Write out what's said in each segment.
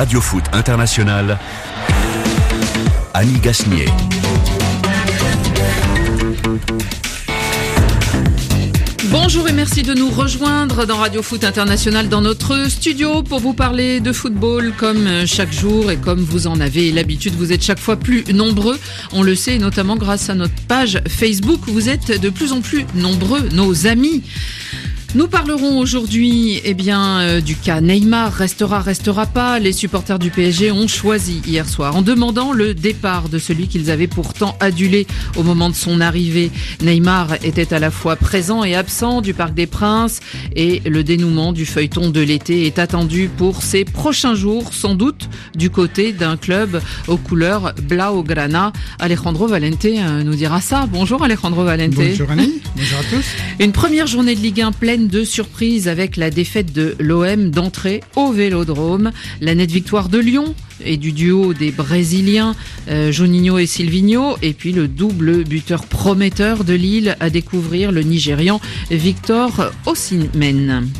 Radio Foot International, Annie Gasnier. Bonjour et merci de nous rejoindre dans Radio Foot International dans notre studio pour vous parler de football comme chaque jour et comme vous en avez l'habitude. Vous êtes chaque fois plus nombreux, on le sait, notamment grâce à notre page Facebook. Vous êtes de plus en plus nombreux, nos amis. Nous parlerons aujourd'hui du cas Neymar, restera pas. Les supporters du PSG ont choisi hier soir en demandant le départ de celui qu'ils avaient pourtant adulé au moment de son arrivée. Neymar était à la fois présent et absent du Parc des Princes et le dénouement du feuilleton de l'été est attendu pour ces prochains jours, sans doute du côté d'un club aux couleurs blaugrana. Alejandro Valente nous dira ça. Bonjour Alejandro Valente. Bonjour Annie, bonjour à tous. Une première journée de Ligue 1 pleine de surprises avec la défaite de l'OM d'entrée au Vélodrome, la nette victoire de Lyon et du duo des Brésiliens Juninho et Silvinho, et puis le double buteur prometteur de Lille à découvrir, le Nigérian Victor Osimhen.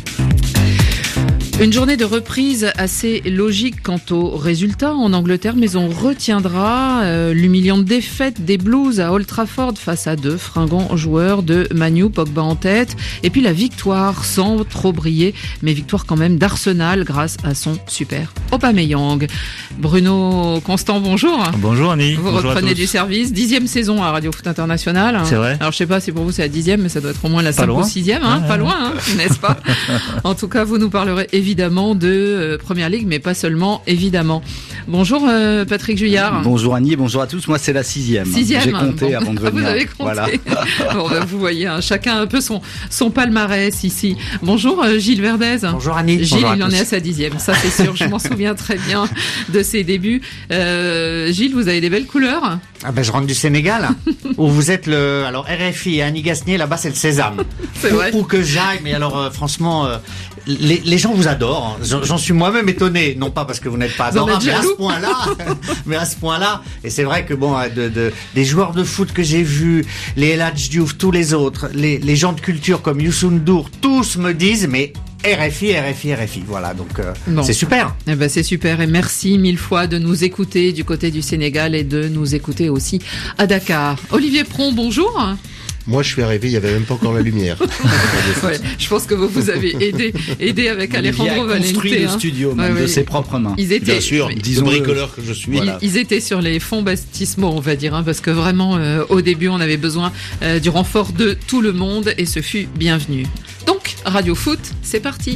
Une journée de reprise assez logique quant aux résultats en Angleterre, mais on retiendra l'humiliante défaite des Blues à Old Trafford face à deux fringants joueurs de Man U, Pogba en tête, et puis la victoire sans trop briller, mais victoire quand même d'Arsenal grâce à son super Aubameyang. Bruno Constant, bonjour. Bonjour Annie. Vous bonjour reprenez du service, 10e saison à Radio Foot International. C'est vrai. Alors je sais pas si pour vous c'est la 10e, mais ça doit être au moins la 5 ou 6e, pas loin, n'est-ce pas? En tout cas, vous nous parlerez évidemment de Première Ligue, mais pas seulement, évidemment. Bonjour Patrick Juillard. Bonjour Annie, bonjour à tous. Moi c'est la 6e. J'ai compté avant de venir. Vous avez compté. Voilà. Bon, vous voyez, chacun un peu son palmarès ici. Bonjour Gilles Verdez. Bonjour Annie. Gilles, bonjour il en est à sa 10e, ça c'est sûr. Je m'en souviens très bien de ses débuts. Gilles, vous avez des belles couleurs. Je rentre du Sénégal, où vous êtes alors RFI et Annie Gasnier, là-bas c'est le sésame. C'est vrai. Où que j'aille, mais alors franchement, les gens vous adorent. J'en suis moi-même étonné, non pas parce que vous n'êtes pas adorable, mais à ce point-là. Et c'est vrai que des joueurs de foot que j'ai vus, les El Hadji Diouf, tous les autres, les gens de culture comme Youssou N'Dour, tous me disent, mais RFI, voilà, donc c'est super. C'est super et merci mille fois de nous écouter du côté du Sénégal et de nous écouter aussi à Dakar. Olivier Pron, bonjour. Moi, je suis arrivé, il n'y avait même pas encore la lumière. Ouais, je pense que vous avez aidé avec Alejandro Valente. Il a construit le studio, même de ses propres mains. Bien sûr, disons bricoleur que je suis. Voilà. Ils étaient sur les fonds baptismaux, on va dire, parce que vraiment, au début, on avait besoin du renfort de tout le monde et ce fut bienvenu. Donc, Radio Foot, c'est parti.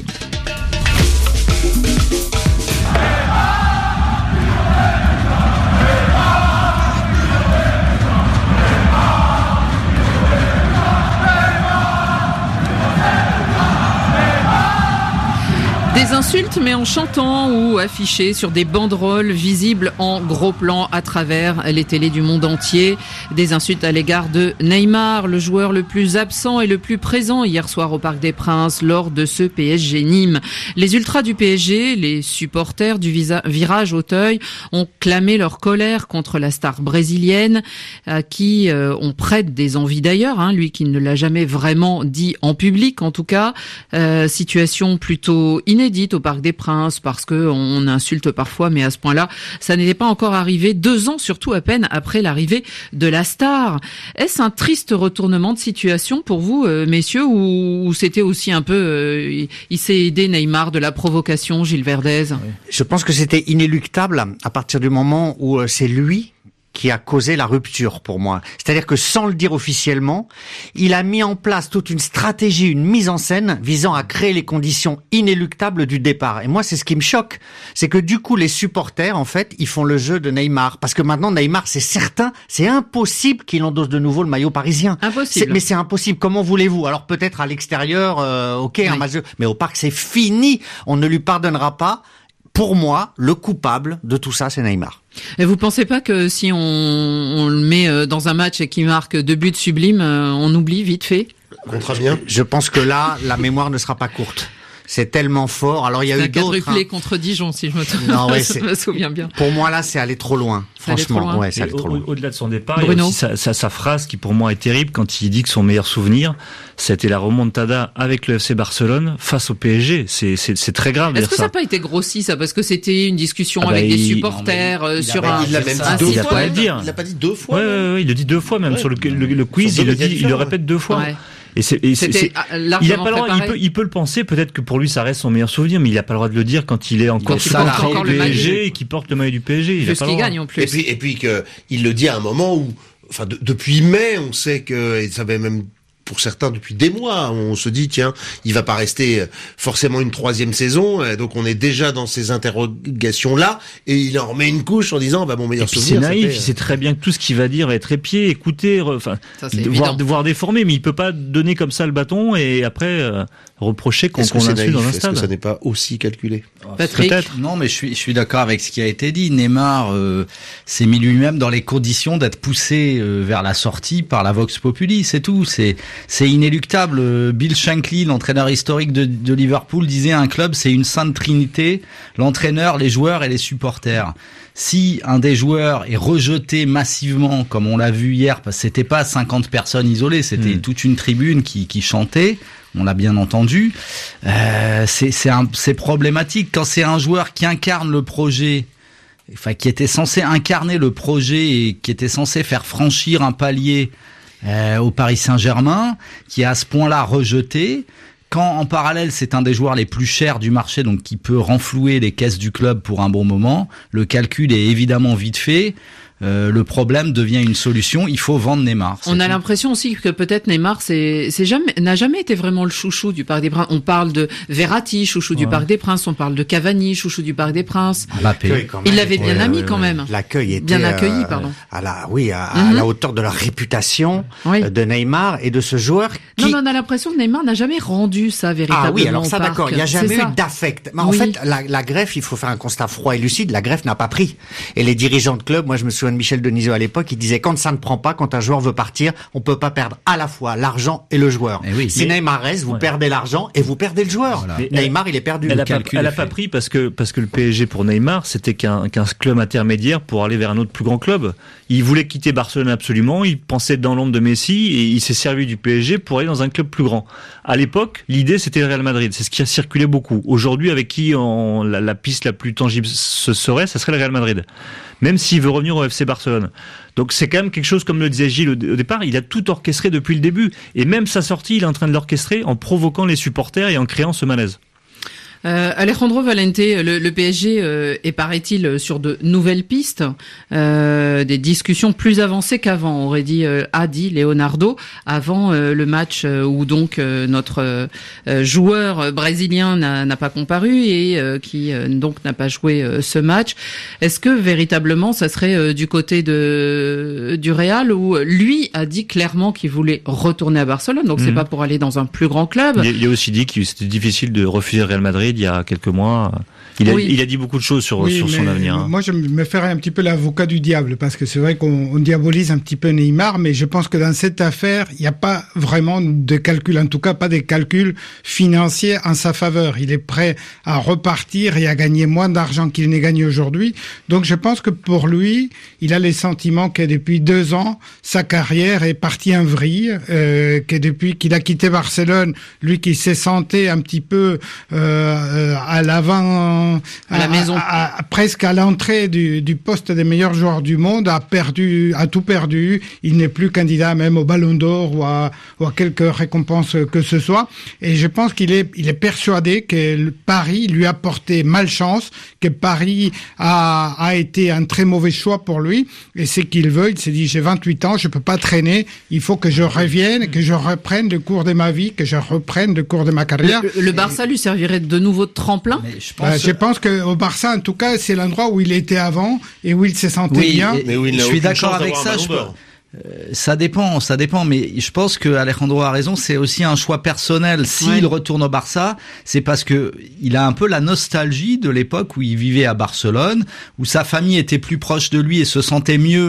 Des insultes, mais en chantant ou affichées sur des banderoles visibles en gros plan à travers les télés du monde entier. Des insultes à l'égard de Neymar, le joueur le plus absent et le plus présent hier soir au Parc des Princes lors de ce PSG Nîmes. Les ultras du PSG, les supporters du Virage Auteuil, ont clamé leur colère contre la star brésilienne, à qui on prête des envies d'ailleurs, lui qui ne l'a jamais vraiment dit en public en tout cas. Situation plutôt inédite au Parc des Princes parce que on insulte parfois, mais à ce point-là, ça n'était pas encore arrivé 2 ans, surtout à peine après l'arrivée de la star. Est-ce un triste retournement de situation pour vous, messieurs, ou c'était aussi un peu, il s'est aidé Neymar de la provocation, Gilles Verdez? Je pense que c'était inéluctable à partir du moment où c'est lui qui a causé la rupture pour moi. C'est-à-dire que sans le dire officiellement, il a mis en place toute une stratégie, une mise en scène visant à créer les conditions inéluctables du départ. Et moi, c'est ce qui me choque. C'est que du coup, les supporters, en fait, ils font le jeu de Neymar. Parce que maintenant, Neymar, c'est certain, c'est impossible qu'il endosse de nouveau le maillot parisien. Impossible. Mais c'est impossible. Comment voulez-vous? Alors peut-être à l'extérieur, un match, mais au parc, c'est fini. On ne lui pardonnera pas. Pour moi, le coupable de tout ça, c'est Neymar. Et vous pensez pas que si on le met dans un match et qu'il marque 2 buts sublimes, on oublie vite fait? Très bien. Je pense que là, la mémoire ne sera pas courte. C'est tellement fort. Alors il y a eu d'autres. Quadruplé contre Dijon, si je me souviens bien. Pour moi là, c'est aller trop loin. Franchement, c'est allé trop loin. Au-delà de son départ, il y a aussi sa phrase qui pour moi est terrible quand il dit que son meilleur souvenir, c'était la remontada avec le FC Barcelone face au PSG. C'est très grave. Est-ce que ça n'a pas été grossi ça, parce que c'était une discussion avec des supporters sur un. Il l'a même dit 2 fois. Il l'a pas dit 2 fois. Ouais, il le dit 2 fois même sur le quiz. Il le répète 2 fois. Ouais. Il a pas le droit, il peut le penser, peut-être que pour lui ça reste son meilleur souvenir, mais il a pas le droit de le dire quand il est encore au PSG et qu'il porte le maillot du PSG. Juste qu'il gagne en plus. Et puis il le dit à un moment où, enfin, depuis mai, on sait que, et ça avait même pour certains depuis des mois, on se dit tiens, il va pas rester forcément une 3e saison, donc on est déjà dans ces interrogations là, et il en remet une couche en disant mon meilleur souvenir. C'est naïf, il sait très bien que tout ce qu'il va dire va être épié, écouté, devoir déformer, mais il peut pas donner comme ça le bâton et après reprocher qu'on l'insulte dans un stade. Est-ce que ça n'est pas aussi calculé? Patrick? Peut-être. Non, mais je suis d'accord avec ce qui a été dit. Neymar s'est mis lui-même dans les conditions d'être poussé vers la sortie par la Vox Populi, c'est tout. C'est inéluctable. Bill Shankly, l'entraîneur historique de Liverpool, disait un club, c'est une sainte trinité, l'entraîneur, les joueurs et les supporters. Si un des joueurs est rejeté massivement, comme on l'a vu hier, parce que c'était pas 50 personnes isolées, c'était toute une tribune qui chantait, on l'a bien entendu, c'est problématique. Quand c'est un joueur qui incarne le projet, enfin qui était censé incarner le projet et qui était censé faire franchir un palier au Paris Saint-Germain, qui est à ce point-là rejeté, quand en parallèle c'est un des joueurs les plus chers du marché, donc qui peut renflouer les caisses du club pour un bon moment, le calcul est évidemment vite fait. Le problème devient une solution. Il faut vendre Neymar. On a l'impression aussi que peut-être Neymar n'a jamais été vraiment le chouchou du Parc des Princes. On parle de Verratti, chouchou du Parc des Princes. On parle de Cavani, chouchou du Parc des Princes. Il l'avait bien mis quand même. L'accueil était bien accueilli, pardon. À la hauteur de la réputation de Neymar et de ce joueur. Non, mais on a l'impression que Neymar n'a jamais rendu ça véritablement. Ah oui, alors ça d'accord. Il n'y a jamais eu d'affect. Mais en fait, la greffe, il faut faire un constat froid et lucide. La greffe n'a pas pris. Et les dirigeants de club, moi je me souviens de Michel Denisot à l'époque, il disait quand ça ne prend pas, quand un joueur veut partir, on peut pas perdre à la fois l'argent et le joueur. Si Neymar reste, vous perdez l'argent et vous perdez le joueur. Voilà. Neymar, il est perdu. Elle a pas pris parce que le PSG pour Neymar, c'était qu'un club intermédiaire pour aller vers un autre plus grand club. Il voulait quitter Barcelone absolument, il pensait dans l'ombre de Messi et il s'est servi du PSG pour aller dans un club plus grand. À l'époque, l'idée c'était le Real Madrid, c'est ce qui a circulé beaucoup. Aujourd'hui, avec qui la piste la plus tangible ça serait le Real Madrid. Même s'il veut revenir au FC Barcelone. Donc c'est quand même quelque chose, comme le disait Gilles au départ, il a tout orchestré depuis le début. Et même sa sortie, il est en train de l'orchestrer en provoquant les supporters et en créant ce malaise. Alejandro Valente, le PSG est, paraît-il, sur de nouvelles pistes, des discussions plus avancées qu'avant, aurait dit Leonardo, avant le match où donc notre joueur brésilien n'a pas comparu et qui donc n'a pas joué ce match. Est-ce que véritablement ça serait du côté du Real, où lui a dit clairement qu'il voulait retourner à Barcelone, donc c'est pas pour aller dans un plus grand club. Il a aussi dit que c'était difficile de refuser le Real Madrid il y a quelques mois. Il a dit beaucoup de choses sur son avenir. Moi, je me ferais un petit peu l'avocat du diable, parce que c'est vrai qu'on diabolise un petit peu Neymar, mais je pense que dans cette affaire, il n'y a pas vraiment de calcul, en tout cas pas des calculs financiers en sa faveur. Il est prêt à repartir et à gagner moins d'argent qu'il n'est gagné aujourd'hui. Donc je pense que pour lui, il a les sentiments que depuis 2 ans, sa carrière est partie en vrille, que depuis qu'il a quitté Barcelone, lui qui s'est senti un petit peu à l'avant, à la maison, presque à l'entrée du poste des meilleurs joueurs du monde, a tout perdu. Il n'est plus candidat même au Ballon d'Or ou à quelques récompenses que ce soit. Et je pense qu'il est persuadé que Paris lui a porté malchance, que Paris a été un très mauvais choix pour lui. Et c'est qu'il veut. Il s'est dit, j'ai 28 ans, je peux pas traîner. Il faut que je revienne, que je reprenne le cours de ma vie, que je reprenne le cours de ma carrière. Le Barça lui servirait de nouveau de tremplin? Je pense qu'au Barça, en tout cas, c'est l'endroit où il était avant et où il se sentait bien. Mais où il je suis d'accord avec ça. Ça dépend, mais je pense que Alejandro a raison, c'est aussi un choix personnel. S'il retourne au Barça, c'est parce que il a un peu la nostalgie de l'époque où il vivait à Barcelone, où sa famille était plus proche de lui et se sentait mieux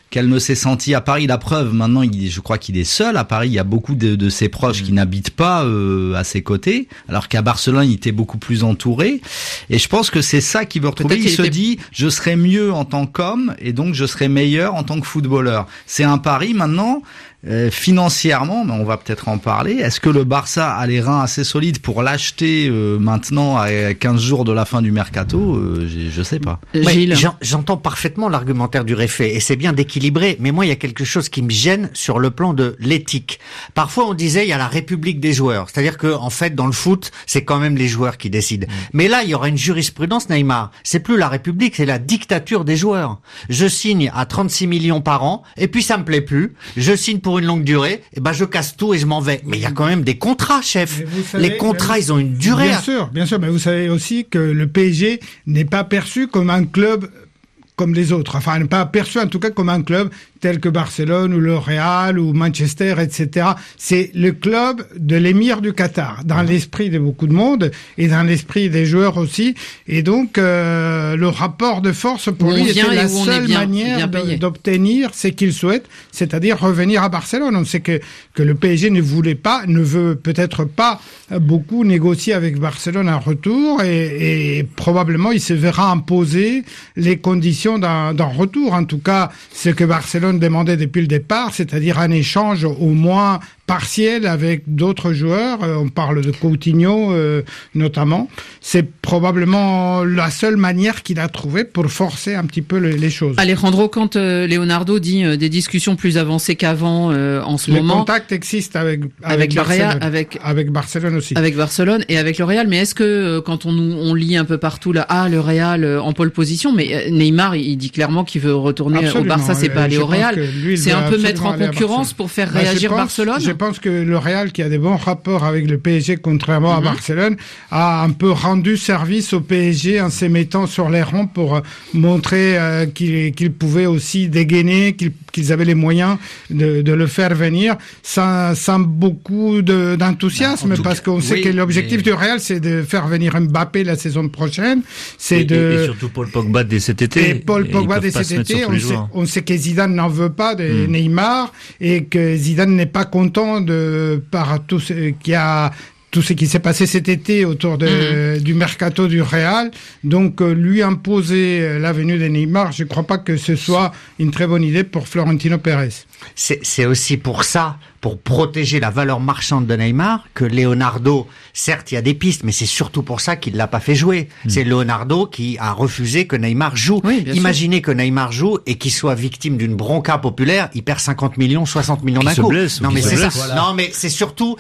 qu'elle ne s'est sentie à Paris. La preuve, maintenant, je crois qu'il est seul à Paris. Il y a beaucoup de ses proches qui n'habitent pas à ses côtés, alors qu'à Barcelone, il était beaucoup plus entouré. Et je pense que c'est ça qu'il veut retrouver. Il se dit, je serai mieux en tant qu'homme et donc je serai meilleur en tant que footballeur. C'est un pari maintenant. Financièrement, mais on va peut-être en parler. Est-ce que le Barça a les reins assez solides pour l'acheter maintenant à 15 jours de la fin du mercato? Je sais pas. Gilles, j'entends parfaitement l'argumentaire du réfé et c'est bien d'équilibrer. Mais moi, il y a quelque chose qui me gêne sur le plan de l'éthique. Parfois, on disait il y a la République des joueurs, c'est-à-dire que en fait, dans le foot, c'est quand même les joueurs qui décident. Mais là, il y aura une jurisprudence, Neymar. C'est plus la République, c'est la dictature des joueurs. Je signe à 36 millions par an et puis ça me plaît plus. Je signe pour une longue durée, et ben je casse tout et je m'en vais. Mais il y a quand même des contrats, chef. Les contrats, ils ont une durée. Bien sûr, mais vous savez aussi que le PSG n'est pas perçu comme un club comme les autres. Enfin, n'est pas perçu en tout cas comme un club tel que Barcelone ou le Real ou Manchester, etc. C'est le club de l'émir du Qatar, dans l'esprit de beaucoup de monde et dans l'esprit des joueurs aussi. Et donc, le rapport de force pour lui était la seule manière d'obtenir ce qu'il souhaite, c'est-à-dire revenir à Barcelone. On sait que le PSG ne veut peut-être pas beaucoup négocier avec Barcelone en retour et probablement il se verra imposer les conditions d'un retour. En tout cas, ce que Barcelone demandait depuis le départ, c'est-à-dire un échange au moins partiel avec d'autres joueurs. On parle de Coutinho notamment. C'est probablement la seule manière qu'il a trouvée pour forcer un petit peu les choses. Alejandro, quand Leonardo dit des discussions plus avancées qu'avant en ce moment... Les contacts existent avec le Real, avec Barcelone aussi. Avec Barcelone et avec le Real. Mais est-ce que quand on lit un peu partout là, le Real en pole position, mais Neymar il dit clairement qu'il veut retourner au Barça, c'est pas aller au Real. C'est un peu mettre en concurrence pour faire réagir Barcelone. Je pense que le Real, qui a des bons rapports avec le PSG, contrairement à Barcelone, a un peu rendu service au PSG en se mettant sur les rangs pour montrer qu'ils pouvaient aussi dégainer, qu'ils avaient les moyens de le faire venir sans beaucoup d'enthousiasme, parce qu'on sait que l'objectif du Real, c'est de faire venir Mbappé la saison prochaine. Et surtout Paul Pogba dès cet été. Et Paul Pogba dès cet été, on sait que Zidane n'en veut pas de Neymar et que Zidane n'est pas content par tout ce qui s'est passé cet été autour du mercato du Real. Donc, lui imposer la venue de Neymar, je ne crois pas que ce soit une très bonne idée pour Florentino Pérez. C'est aussi pour ça, pour protéger la valeur marchande de Neymar, que Leonardo, certes, il y a des pistes, mais c'est surtout pour ça qu'il l'a pas fait jouer. C'est Leonardo qui a refusé que Neymar joue. Oui, imaginez que Neymar joue et qu'il soit victime d'une bronca populaire, il perd 50 millions, 60 millions d'un coup. Non, mais c'est ça. Voilà. Non, mais c'est surtout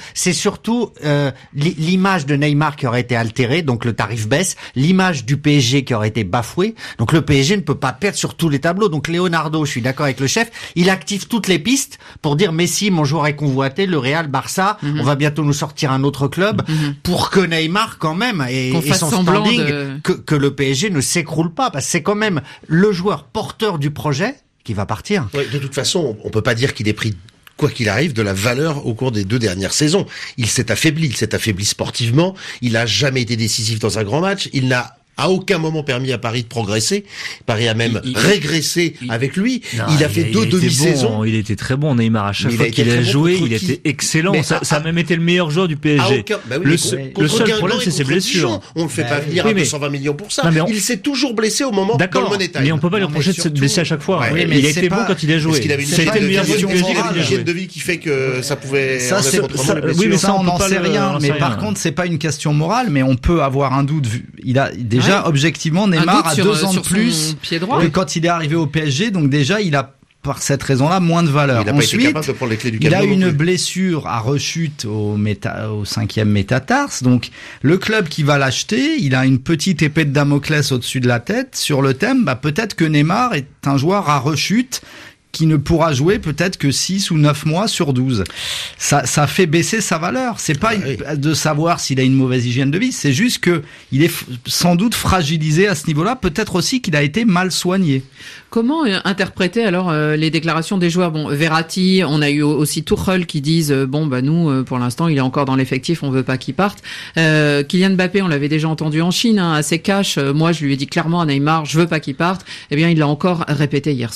l'image de Neymar qui aurait été altérée, donc le tarif baisse, l'image du PSG qui aurait été bafouée. Donc le PSG ne peut pas perdre sur tous les tableaux. Donc Leonardo, je suis d'accord avec le chef, il active toutes les pistes pour dire Messi, mon joueur est convoité, le Real, Barça, on va bientôt nous sortir un autre club pour que Neymar quand même et son standing, que le PSG ne s'écroule pas, parce que c'est quand même le joueur porteur du projet qui va partir. Ouais, de toute façon, on peut pas dire qu'il ait pris, quoi qu'il arrive, de la valeur au cours des 2 dernières saisons. Il s'est affaibli sportivement, il a jamais été décisif dans un grand match, il n'a à aucun moment permis à Paris de progresser. Paris a même régressé avec lui. Il a fait 2 demi-saisons. Il était très bon, Neymar. À chaque fois qu'il a joué, il était excellent. Ça a même été le meilleur joueur du PSG. Le seul problème, c'est ses blessures. On ne le fait pas venir à 220 millions pour ça. Il s'est toujours blessé au moment dans le Money Time. Mais on peut pas lui reprocher de se blesser à chaque fois. Il a été bon quand il a joué. Parce qu'il avait une hygiène de vie qui fait que ça pouvait... Oui, mais ça, on n'en sait rien. Mais par contre, c'est pas une question morale, mais on peut avoir un doute. Il a déjà objectivement, Neymar a 2 ans de plus que quand il est arrivé au PSG, donc déjà il a par cette raison-là moins de valeur. Il n'a pas été capable de prendre les clés du camion. Il a une blessure à rechute au 5e métatarse, donc le club qui va l'acheter, il a une petite épée de Damoclès au-dessus de la tête sur le thème, peut-être que Neymar est un joueur à rechute qui ne pourra jouer peut-être que 6 ou 9 mois sur 12. Ça fait baisser sa valeur. C'est pas de savoir s'il a une mauvaise hygiène de vie, c'est juste que il est sans doute fragilisé à ce niveau-là, peut-être aussi qu'il a été mal soigné. Comment interpréter alors les déclarations des joueurs? Bon, Verratti, on a eu aussi Tuchel qui disent nous pour l'instant il est encore dans l'effectif, on veut pas qu'il parte. Kylian Mbappé, on l'avait déjà entendu en Chine, assez cash. Moi, je lui ai dit clairement à Neymar, je veux pas qu'il parte. Eh bien, il l'a encore répété hier soir.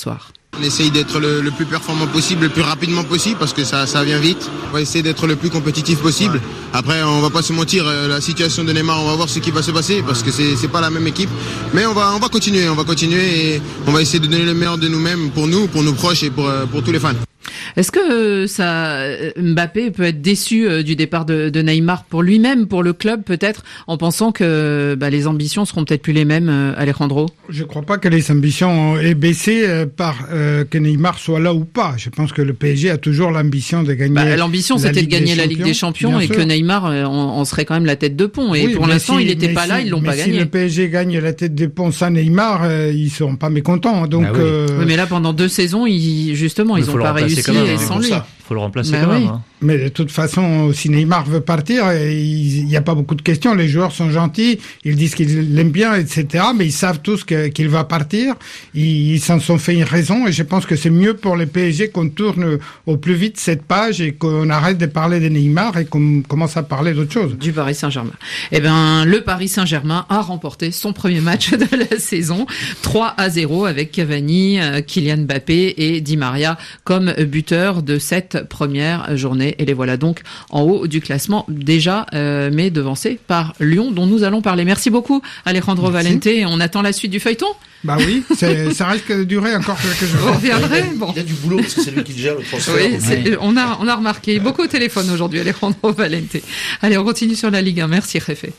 On essaye d'être le plus performant possible, le plus rapidement possible, parce que ça vient vite. On va essayer d'être le plus compétitif possible. Ouais. Après, on va pas se mentir, la situation de Neymar, on va voir ce qui va se passer, parce que c'est pas la même équipe. Mais on va continuer et on va essayer de donner le meilleur de nous-mêmes pour nous, pour nos proches et pour tous les fans. Est-ce que Mbappé peut être déçu du départ de Neymar pour lui-même, pour le club peut-être, en pensant que les ambitions seront peut-être plus les mêmes, Alejandro? Je crois pas que les ambitions aient baissé par que Neymar soit là ou pas. Je pense que le PSG a toujours l'ambition de gagner. L'ambition c'était de gagner la Ligue des Champions et que Neymar en serait quand même la tête de pont. Et oui, pour l'instant il n'était pas là, ils l'ont pas gagné. Si le PSG gagne la tête de pont sans Neymar, ils seront pas mécontents. Donc. Oui, mais là pendant 2 saisons, ils ont pas réussi. Sans lui. Faut le remplacer quand même. Hein. Mais de toute façon, si Neymar veut partir, il n'y a pas beaucoup de questions. Les joueurs sont gentils, ils disent qu'ils l'aiment bien, etc. Mais ils savent tous qu'il va partir. Ils s'en sont fait une raison. Et je pense que c'est mieux pour le PSG qu'on tourne au plus vite cette page et qu'on arrête de parler de Neymar et qu'on commence à parler d'autre chose. Du Paris Saint-Germain. Le Paris Saint-Germain a remporté son premier match de la saison, 3-0 avec Cavani, Kylian Mbappé et Di Maria comme buteurs de cette première journée. Et les voilà donc en haut du classement déjà, mais devancés par Lyon dont nous allons parler. Merci beaucoup Alejandro Valente. On attend la suite du feuilleton. Bah oui, ça risque de durer encore quelques jours. On reviendrait. Il y a du boulot parce que c'est lui qui gère le transfert. Oui, on a remarqué beaucoup au téléphone aujourd'hui Alejandro Valente. Allez, on continue sur la Ligue 1. Merci Réfé.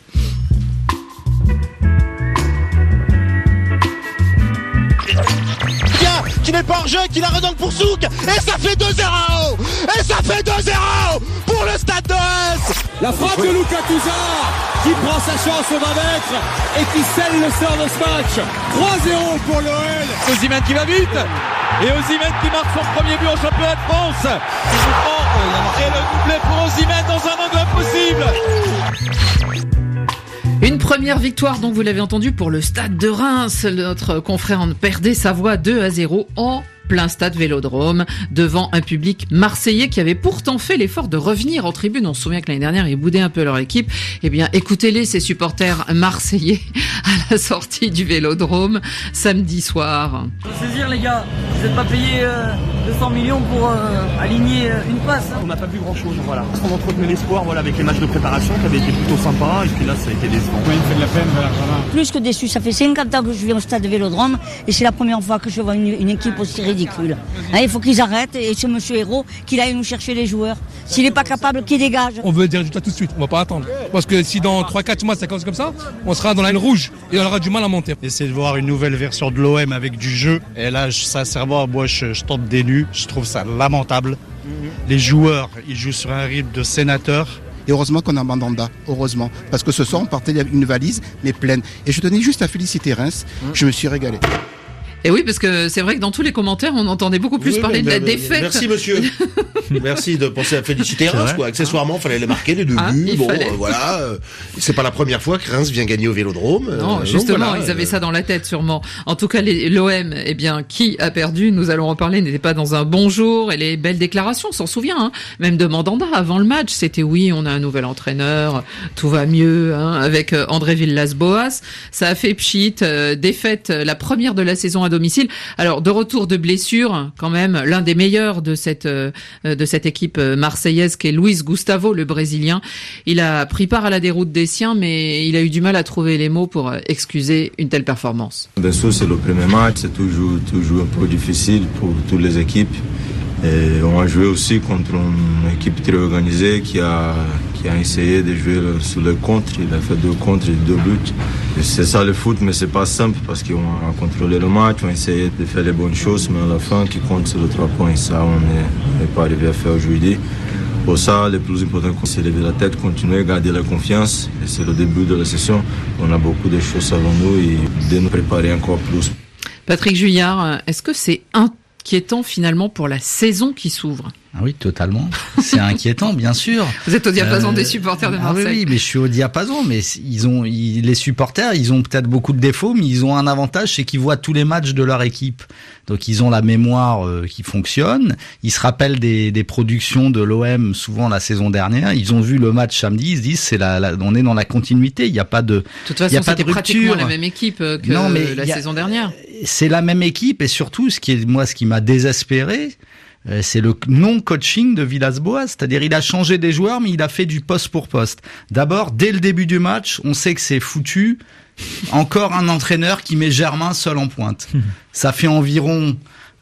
Qui n'est pas hors jeu, qui la redonne pour Souk, et ça fait 2-0 pour le Stade de Reims. La frappe de Lucas Touzard qui prend sa chance au 20 mètres et qui scelle le sort de ce match. 3-0 pour l'OL. Osimhen qui va vite et Osimhen qui marque son premier but au championnat de France. Et le doublé pour Osimhen dans un angle impossible. Une première victoire, donc vous l'avez entendu, pour le Stade de Reims. Notre confrère en perdait sa voix 2-0 en plein stade Vélodrome, devant un public marseillais qui avait pourtant fait l'effort de revenir en tribune. On se souvient que l'année dernière, ils boudaient un peu leur équipe. Eh bien, écoutez-les, ces supporters marseillais, à la sortie du Vélodrome, samedi soir. Faut saisir, les gars. Vous n'êtes pas payés 200 millions pour aligner une passe. On n'a pas vu grand-chose, voilà. On entretenait l'espoir, avec les matchs de préparation qui avaient été plutôt sympas, et puis là, ça a été décevant. Oui, il fait de la peine, voilà. Plus que déçu, ça fait 50 ans que je viens au stade de Vélodrome, et c'est la première fois que je vois une équipe aussi ridicule. Il faut qu'ils arrêtent, et ce monsieur Hérault, qu'il aille nous chercher les joueurs. S'il n'est pas capable, qu'il dégage. On veut des résultats tout de suite, on ne va pas attendre. Parce que si dans 3-4 mois ça commence comme ça, on sera dans la ligne rouge et on aura du mal à monter. Essayer de voir une nouvelle version de l'OM avec du jeu. Et là, sincèrement, moi je tente des nus, je trouve ça lamentable. Les joueurs, ils jouent sur un rythme de sénateur. Et heureusement qu'on a Mandanda, heureusement. Parce que ce soir, on partait avec une valise, mais pleine. Et je tenais juste à féliciter Reims, je me suis régalé. Et oui, parce que c'est vrai que dans tous les commentaires, on entendait beaucoup plus parler de la défaite. Merci monsieur. Merci de penser à féliciter Reims, quoi. Accessoirement, fallait les marquer les deux buts. Voilà. C'est pas la première fois que Reims vient gagner au Vélodrome. Non, justement, ils avaient ça dans la tête, sûrement. En tout cas, l'OM, qui a perdu, nous allons en parler, n'était pas dans un bon jour. Et les belles déclarations, on s'en souvient, même de Mandanda avant le match. C'était oui, on a un nouvel entraîneur, tout va mieux, avec André Villas-Boas. Ça a fait pchit, défaite, la première de la saison à domicile. Alors, de retour de blessure, quand même, l'un des meilleurs de cette équipe marseillaise qui est Luis Gustavo, le Brésilien. Il a pris part à la déroute des siens, mais il a eu du mal à trouver les mots pour excuser une telle performance. Bien sûr, c'est le premier match, c'est toujours un peu difficile pour toutes les équipes. Et on a joué aussi contre une équipe très organisée qui a essayé de jouer sur le contre. Il a fait 2 contre et 2 buts. Et c'est ça le foot, mais c'est pas simple parce qu'on a contrôlé le match, on a essayé de faire les bonnes choses, mais à la fin, qui compte, c'est le 3 points. Ça, on n'est pas arrivé à faire aujourd'hui. Pour ça, le plus important, c'est lever la tête, continuer, garder la confiance. Et c'est le début de la session. On a beaucoup de choses avant nous et de nous préparer encore plus. Patrick Juillard, est-ce que c'est inquiétant finalement pour la saison qui s'ouvre ? Ah oui, totalement. C'est inquiétant, bien sûr. Vous êtes au diapason des supporters de Marseille. Oui, mais je suis au diapason. Mais les supporters, ils ont peut-être beaucoup de défauts, mais ils ont un avantage, c'est qu'ils voient tous les matchs de leur équipe. Donc ils ont la mémoire qui fonctionne. Ils se rappellent des productions de l'OM souvent la saison dernière. Ils ont vu le match samedi. Ils se disent on est dans la continuité. Il n'y a pas de. De toute façon, c'était pratiquement la même équipe que la saison dernière. C'est la même équipe et surtout, ce qui m'a désespéré, c'est le non-coaching de Villas-Boas. C'est-à-dire, il a changé des joueurs, mais il a fait du poste pour poste. D'abord, dès le début du match, on sait que c'est foutu. Encore un entraîneur qui met Germain seul en pointe. Ça fait environ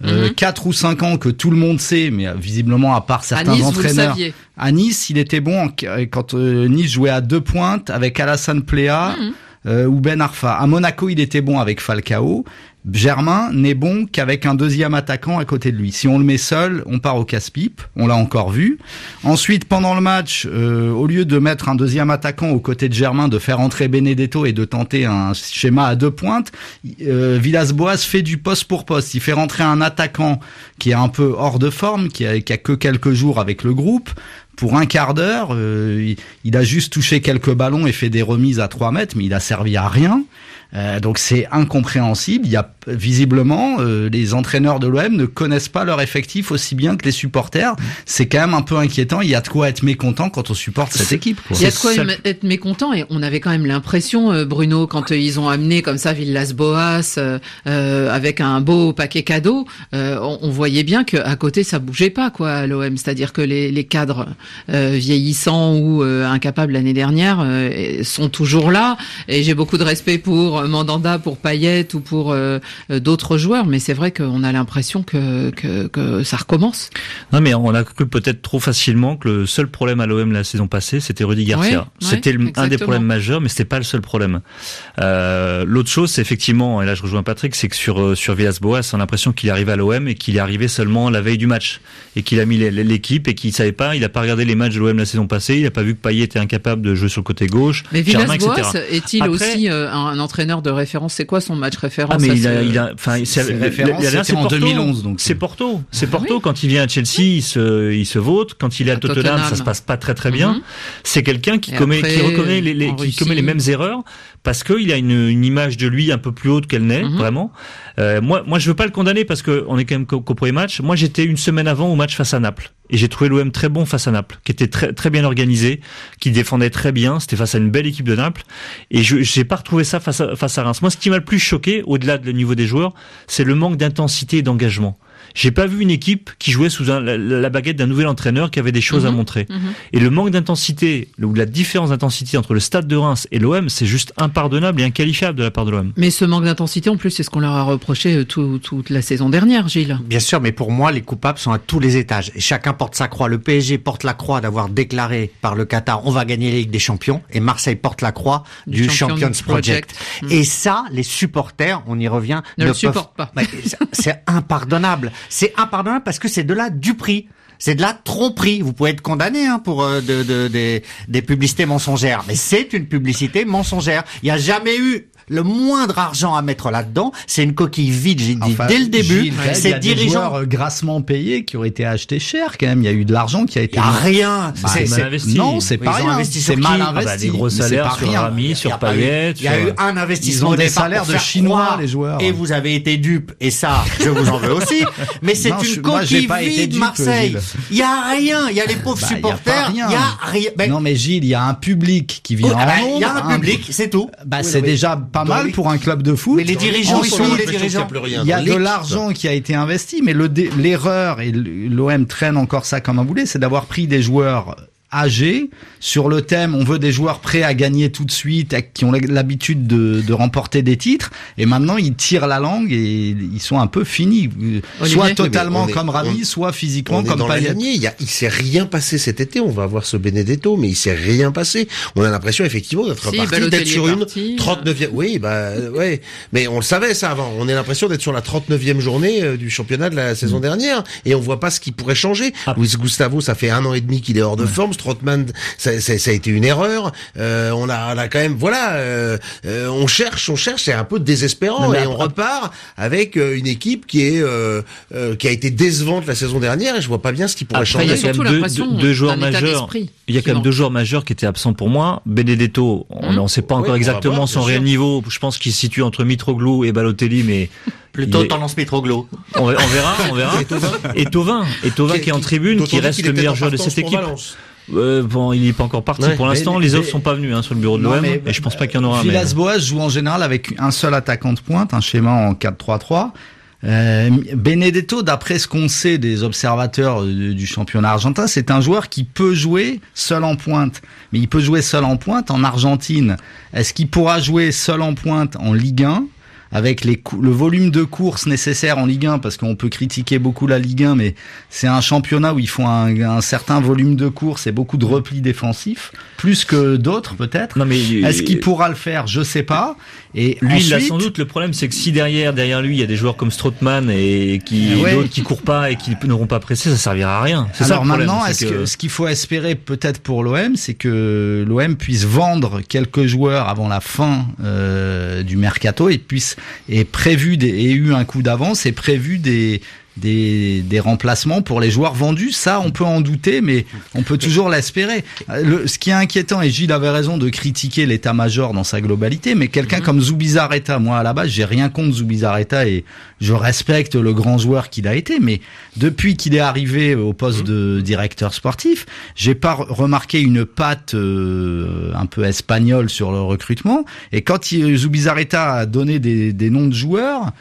4 ou 5 ans que tout le monde sait, mais visiblement à part certains entraîneurs. À Nice, il était bon quand Nice jouait à 2 pointes avec Alassane Plea ou Ben Arfa. À Monaco, il était bon avec Falcao. Germain n'est bon qu'avec un deuxième attaquant à côté de lui. Si on le met seul, on part au casse-pipe. On l'a encore vu. Ensuite, pendant le match, au lieu de mettre un deuxième attaquant aux côtés de Germain, de faire entrer Benedetto et de tenter un schéma à 2 pointes, Villas-Boas fait du poste pour poste. Il fait rentrer un attaquant qui est un peu hors de forme, qui a que quelques jours avec le groupe. Pour un quart d'heure, il a juste touché quelques ballons et fait des remises à 3 mètres, mais il a servi à rien. Donc c'est incompréhensible. Il y a visiblement les entraîneurs de l'OM ne connaissent pas leur effectif aussi bien que les supporters. C'est quand même un peu inquiétant. Il y a de quoi être mécontent quand on supporte cette équipe, quoi. Il y a de quoi être mécontent et on avait quand même l'impression, Bruno, quand ils ont amené comme ça Villas-Boas avec un beau paquet cadeau, on voyait bien qu'à côté ça bougeait pas, quoi, à l'OM. C'est-à-dire que les cadres vieillissants ou incapables l'année dernière sont toujours là. Et j'ai beaucoup de respect pour Mandanda, pour Payet ou pour d'autres joueurs, mais c'est vrai qu'on a l'impression que ça recommence. Non, mais on a cru peut-être trop facilement que le seul problème à l'OM la saison passée, c'était Rudy Garcia. C'était un des problèmes majeurs, mais c'était pas le seul problème. L'autre chose, c'est effectivement, et là je rejoins Patrick, c'est que sur Villas-Boas, on a l'impression qu'il est arrivé à l'OM et qu'il est arrivé seulement la veille du match et qu'il a mis l'équipe et qu'il savait pas, il a pas regardé les matchs de l'OM la saison passée, il a pas vu que Payet était incapable de jouer sur le côté gauche. Mais Villas-Boas est-il aussi un entraîneur de référence? C'est quoi son match référence? C'était en 2011, donc c'est Porto. C'est Porto. Quand il vient à Chelsea, il se vautre. Quand il est à Tottenham, ça se passe pas très bien. C'est quelqu'un qui reconnaît les mêmes erreurs parce qu'il a une image de lui un peu plus haute qu'elle n'est, vraiment. Moi, je veux pas le condamner parce que on est quand même qu'au premier match. Moi, j'étais une semaine avant au match face à Naples. Et j'ai trouvé l'OM très bon face à Naples, qui était très, très bien organisé, qui défendait très bien. C'était face à une belle équipe de Naples. Et j'ai pas retrouvé ça face à Reims. Moi, ce qui m'a le plus choqué, au-delà du niveau des joueurs, c'est le manque d'intensité et d'engagement. J'ai pas vu une équipe qui jouait sous la baguette d'un nouvel entraîneur qui avait des choses à montrer. Et le manque d'intensité, ou la différence d'intensité entre le Stade de Reims et l'OM, c'est juste impardonnable et inqualifiable de la part de l'OM. Mais ce manque d'intensité, en plus, c'est ce qu'on leur a reproché toute la saison dernière, Gilles. Bien sûr, mais pour moi, les coupables sont à tous les étages. Et chacun porte sa croix. Le PSG porte la croix d'avoir déclaré par le Qatar, on va gagner la Ligue des Champions. Et Marseille porte la croix du Champions Project. Et ça, les supporters, on y revient, ne le supportent pas. C'est impardonnable. C'est impardonnable parce que c'est de la duperie. C'est de la tromperie. Vous pouvez être condamné pour des publicités mensongères, mais c'est une publicité mensongère. Il n'y a jamais eu le moindre argent à mettre là-dedans. C'est une coquille vide, j'ai dit dès le début. Ces dirigeants, des joueurs grassement payés qui ont été achetés cher quand même. Il y a eu de l'argent qui a été. Il n'y a rien. C'est mal investi. Non, c'est pas rien. C'est mal investi. Des gros salaires sur Rami, sur Payet. Il y a eu un investissement. Ils ont des salaires de Chinois, les joueurs. Et vous avez été dupes. Et ça, je vous en veux aussi. Mais c'est une coquille vide, Marseille. Il y a rien. Il y a les pauvres supporters. Il y a rien. Non, mais Gilles, il y a un public qui vient en nombre. Il y a un public, c'est tout. C'est déjà pas mal pour un club de foot. Mais les dirigeants, ils sont les dirigeants. Il y a de l'argent qui a été investi, mais l'erreur, et l'OM traîne encore ça comme un boulet, c'est d'avoir pris des joueurs âgés sur le thème on veut des joueurs prêts à gagner tout de suite, qui ont l'habitude de remporter des titres, et maintenant ils tirent la langue et ils sont un peu finis, soit totalement comme Rami, soit physiquement comme Payet. Il s'est rien passé cet été. On va avoir ce Benedetto, mais il s'est rien passé. On a l'impression effectivement d'être d'être sur une 39e. Oui, ouais. Mais on le savait ça avant. On a l'impression d'être sur la 39e journée du championnat de la saison dernière, et on voit pas ce qui pourrait changer. Luis Gustavo, ça fait 1 an et demi qu'il est hors de forme. Strootman, ça a été une erreur. On a quand même, on cherche, c'est un peu désespérant et on repart avec une équipe qui a été décevante la saison dernière et je vois pas bien ce qui pourrait changer. Il y a quand même deux joueurs majeurs. Il y a quand même deux joueurs majeurs qui étaient absents pour moi. Benedetto, on ne sait pas encore exactement son réel niveau. Je pense qu'il se situe entre Mitroglou et Balotelli, mais plutôt tendance Mitroglou. On verra. Et Thauvin qui est en tribune, qui reste le meilleur joueur de cette équipe. Bon, il n'est pas encore parti pour l'instant. Les offres sont pas venues sur le bureau de l'OM, et je pense pas qu'il y en aura. Villas-Boas joue en général avec un seul attaquant de pointe, un schéma en 4-3-3. Benedetto, d'après ce qu'on sait des observateurs du championnat argentin, c'est un joueur qui peut jouer seul en pointe. Mais il peut jouer seul en pointe en Argentine. Est-ce qu'il pourra jouer seul en pointe en Ligue 1 avec le volume de courses nécessaire en Ligue 1, parce qu'on peut critiquer beaucoup la Ligue 1, mais c'est un championnat où ils font un certain volume de courses et beaucoup de replis défensifs, plus que d'autres peut-être. Non, mais est-ce qu'il pourra le faire? Je sais pas. Et lui, ensuite, il a sans doute. Le problème, c'est que si derrière lui, il y a des joueurs comme Strootman et d'autres qui courent pas et qui n'auront pas pressé, ça servira à rien. C'est alors ça le problème. Maintenant, ce qu'il faut espérer peut-être pour l'OM, c'est que l'OM puisse vendre quelques joueurs avant la fin du mercato et ait eu un coup d'avance et prévu des remplacements pour les joueurs vendus. Ça, on peut en douter, mais on peut toujours l'espérer. Ce qui est inquiétant, et Gilles avait raison de critiquer l'état-major dans sa globalité, mais quelqu'un comme Zubizarreta, moi à la base, j'ai rien contre Zubizarreta et je respecte le grand joueur qu'il a été, mais depuis qu'il est arrivé au poste de directeur sportif, j'ai pas remarqué une patte un peu espagnole sur le recrutement. Et quand Zubizarreta a donné des noms de joueurs,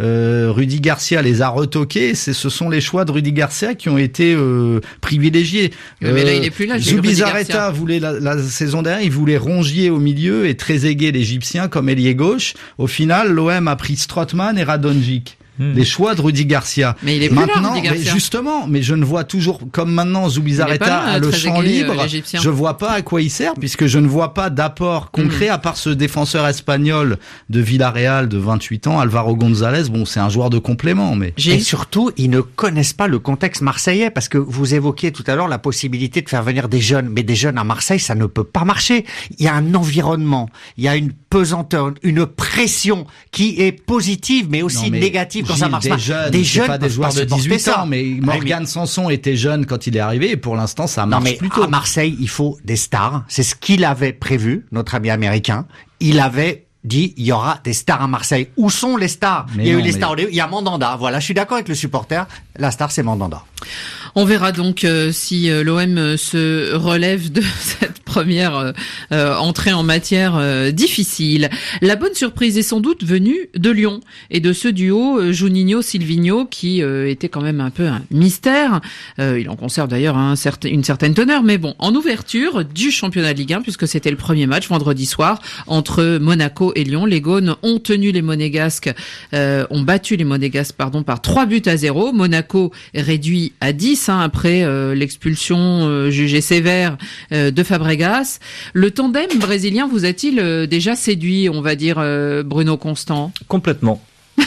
Rudy Garcia les a retoqués. Ce sont les choix de Rudy Garcia qui ont été privilégiés. Mais là, il est plus là. Zubizarreta voulait la saison dernière, il voulait Rongier au milieu et Trezeguet, l'Égyptien, comme ailier gauche. Au final, l'OM a pris Strootman et Radonjic. Les choix de Rudy Garcia. Mais il est plus maintenant, là, Rudy Garcia. Mais justement, mais je ne vois toujours, comme maintenant Zubizarreta a le champ libre, je vois pas à quoi il sert, puisque je ne vois pas d'apport concret à part ce défenseur espagnol de Villarreal de 28 ans, Alvaro González. Bon, c'est un joueur de complément, mais. Et surtout, ils ne connaissent pas le contexte marseillais, parce que vous évoquiez tout à l'heure la possibilité de faire venir des jeunes, mais des jeunes à Marseille, ça ne peut pas marcher. Il y a un environnement, il y a une pesanteur, une pression qui est positive, mais aussi négative. Quand ça marche des jeunes, pas des joueurs de 18 ans, mais Morgan Sanson était jeune quand il est arrivé et pour l'instant ça marche plutôt. À Marseille, il faut des stars. C'est ce qu'il avait prévu, notre ami américain. Il avait dit il y aura des stars à Marseille. Où sont les stars? Il y a eu les stars. Il y a Mandanda. Voilà, je suis d'accord avec le supporter. La star, c'est Mandanda. On verra donc si l'OM se relève de cette première entrée en matière difficile. La bonne surprise est sans doute venue de Lyon et de ce duo Juninho-Silvinho qui était quand même un peu un mystère. Il en conserve d'ailleurs une certaine teneur, mais bon, en ouverture du championnat de Ligue 1, puisque c'était le premier match vendredi soir entre Monaco et Lyon, les Gaunes ont tenu les Monégasques, ont battu les Monégasques par 3-0. Monaco réduit à 10 après l'expulsion jugée sévère de Fabregas. Le tandem brésilien vous a-t-il déjà séduit, on va dire, Bruno Constant? Complètement.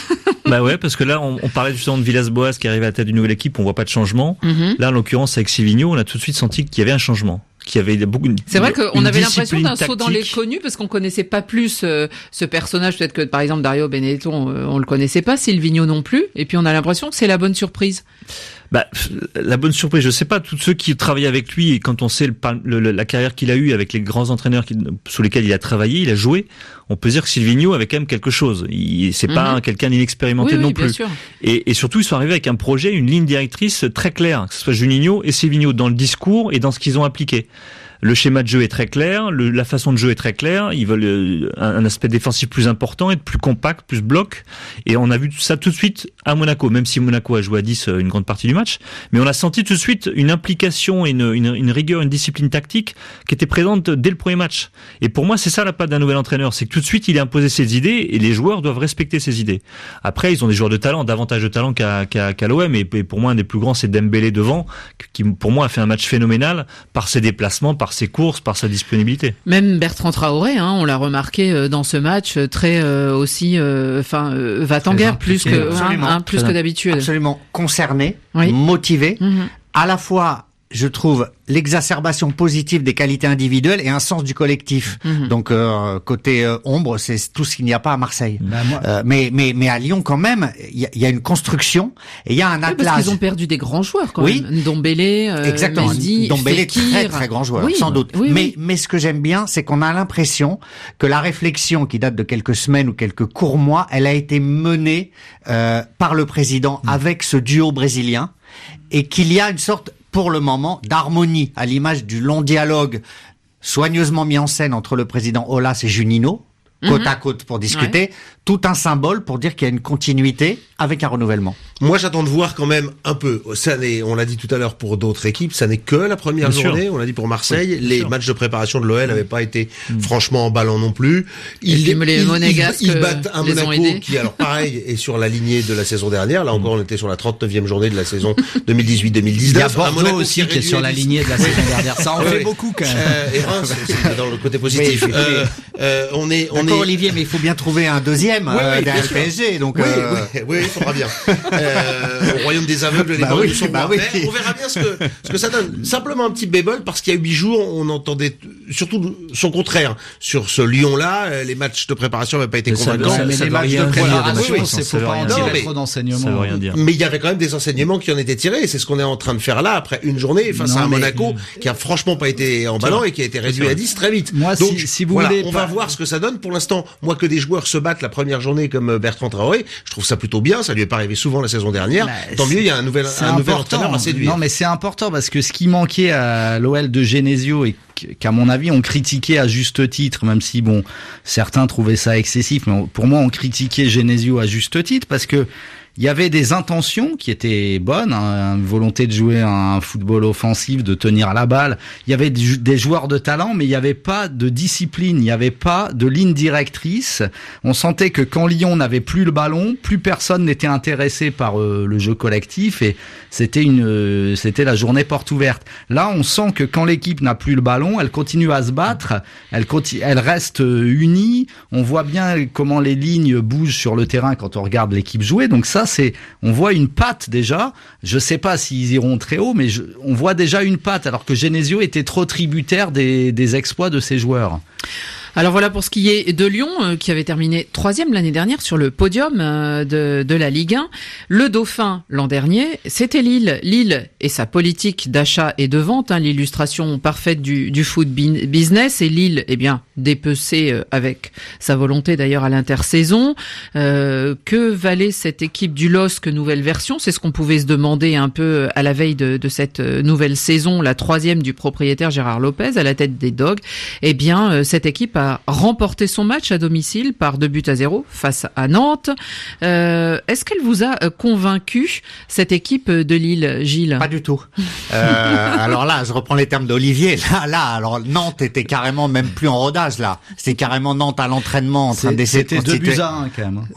Bah ouais, parce que là, on parlait justement de Villas-Boas qui arrivait à la tête d'une nouvelle équipe, on voit pas de changement. Là, en l'occurrence, avec Silvinho, on a tout de suite senti qu'il y avait un changement. C'est vrai qu'on avait l'impression d'un saut dans l'inconnu parce qu'on connaissait pas plus ce personnage. Peut-être que par exemple Dario Benedetto, on le connaissait pas, Silvinho non plus. Et puis on a l'impression que c'est la bonne surprise. La bonne surprise, je sais pas, tous ceux qui travaillent avec lui et quand on sait la carrière qu'il a eue avec les grands entraîneurs sous lesquels il a travaillé, il a joué, on peut dire que Silvinho avait quand même quelque chose. C'est pas quelqu'un d'inexpérimenté non plus. Et surtout, ils sont arrivés avec un projet, une ligne directrice très claire, que ce soit Juninho et Silvinho dans le discours et dans ce qu'ils ont appliqué. Le schéma de jeu est très clair, la façon de jeu est très claire. Ils veulent un aspect défensif plus important, être plus compact, plus bloc. Et on a vu ça tout de suite à Monaco, même si Monaco a joué à 10 une grande partie du match. Mais on a senti tout de suite une implication et une rigueur, une discipline tactique qui était présente dès le premier match. Et pour moi, c'est ça la patte d'un nouvel entraîneur. C'est que tout de suite, il a imposé ses idées et les joueurs doivent respecter ses idées. Après, ils ont des joueurs de talent, davantage de talent qu'à l'OM. Et pour moi, un des plus grands, c'est Dembélé devant, qui pour moi a fait un match phénoménal par ses déplacements, par ses courses, par sa disponibilité. Même Bertrand Traoré, on l'a remarqué dans ce match, très aussi, va-t-en-guerre plus que d'habitude. Absolument concerné, motivé, à la fois je trouve l'exacerbation positive des qualités individuelles et un sens du collectif. Donc côté ombre, c'est tout ce qu'il n'y a pas à Marseille. Mais à Lyon quand même, il y a une construction et il y a un attelage. Parce qu'ils ont perdu des grands joueurs quand même. Ndombélé, exactement. Mendy, Ndombélé, Fekir. très grand joueur, sans doute. Mais ce que j'aime bien, c'est qu'on a l'impression que la réflexion qui date de quelques semaines ou quelques courts mois, elle a été menée par le président avec ce duo brésilien et qu'il y a une sorte pour le moment, d'harmonie, à l'image du long dialogue soigneusement mis en scène entre le président Aulas et Juninho, côte à côte pour discuter, tout un symbole pour dire qu'il y a une continuité avec un renouvellement. Moi, j'attends de voir quand même un peu. On l'a dit tout à l'heure pour d'autres équipes, ça n'est que la première journée. On l'a dit pour Marseille. Les matchs de préparation de l'OL n'avaient pas été franchement emballants non plus. Les Monégasques ils battent un Monaco qui, alors pareil, est sur la lignée de la saison dernière. Là encore, on était sur la 39e journée de la saison 2018-2019. Il y a Bordeaux aussi qui est sur la lignée de la saison dernière. Ça en fait beaucoup quand même. Et Reims, c'est dans le côté positif. On est. Olivier, mais il faut bien trouver un deuxième derrière le PSG. Donc oui, il faudra bien. Au royaume des aveugles, les bords sont ouverts. On verra bien ce que ça donne. Simplement un petit bémol, parce qu'il y a 8 jours, on entendait surtout son contraire. Sur ce Lyon-là, les matchs de préparation n'avaient pas été convaincants. Mais les matchs de préparation, faut pas en tirer trop d'enseignements. Ça veut rien dire. Mais il y avait quand même des enseignements qui en étaient tirés, et c'est ce qu'on est en train de faire là, après une journée, face à un Monaco qui a franchement pas été emballant et qui a été réduit à 10 très vite. Moi, donc, si vous voulez, on va voir ce que ça donne. Pour l'instant, moi, que des joueurs se battent la première journée comme Bertrand Traoré, je trouve ça plutôt bien. Ça lui est pas arrivé souvent la saison dernière. Tant mieux, il y a un nouvel entraîneur à séduire. Non, mais c'est important parce que ce qui manquait à l'OL de Genesio et qu'à mon avis on critiquait à juste titre, même si bon, certains trouvaient ça excessif, mais pour moi on critiquait Genesio à juste titre parce que il y avait des intentions qui étaient bonnes, une volonté de jouer un football offensif, de tenir la balle. Il y avait des joueurs de talent, mais il n'y avait pas de discipline, il n'y avait pas de ligne directrice. On sentait que quand Lyon n'avait plus le ballon, plus personne n'était intéressé par le jeu collectif et c'était la journée porte ouverte. Là, on sent que quand l'équipe n'a plus le ballon, elle continue à se battre, elle reste unie. On voit bien comment les lignes bougent sur le terrain quand on regarde l'équipe jouer. Donc ça, on voit une patte déjà. Je sais pas s'ils iront très haut, mais on voit déjà une patte, alors que Genesio était trop tributaire des exploits de ses joueurs. Alors voilà pour ce qui est de Lyon, qui avait terminé 3e l'année dernière sur le podium de la Ligue 1. Le dauphin l'an dernier, c'était Lille. Lille et sa politique d'achat et de vente, l'illustration parfaite du foot business. Et Lille, dépecé avec sa volonté d'ailleurs à l'intersaison. Que valait cette équipe du LOSC nouvelle version? C'est ce qu'on pouvait se demander un peu à la veille de cette nouvelle saison, la 3e du propriétaire Gérard Lopez à la tête des Dogs. Cette équipe a remporté son match à domicile par 2-0 face à Nantes. Est-ce qu'elle vous a convaincu, cette équipe de Lille, Gilles? Pas du tout. Alors là, je reprends les termes d'Olivier. Alors Nantes était carrément même plus en rodage là. C'était carrément Nantes à l'entraînement en train d'essayer de constituer. C'était 2-1 quand même.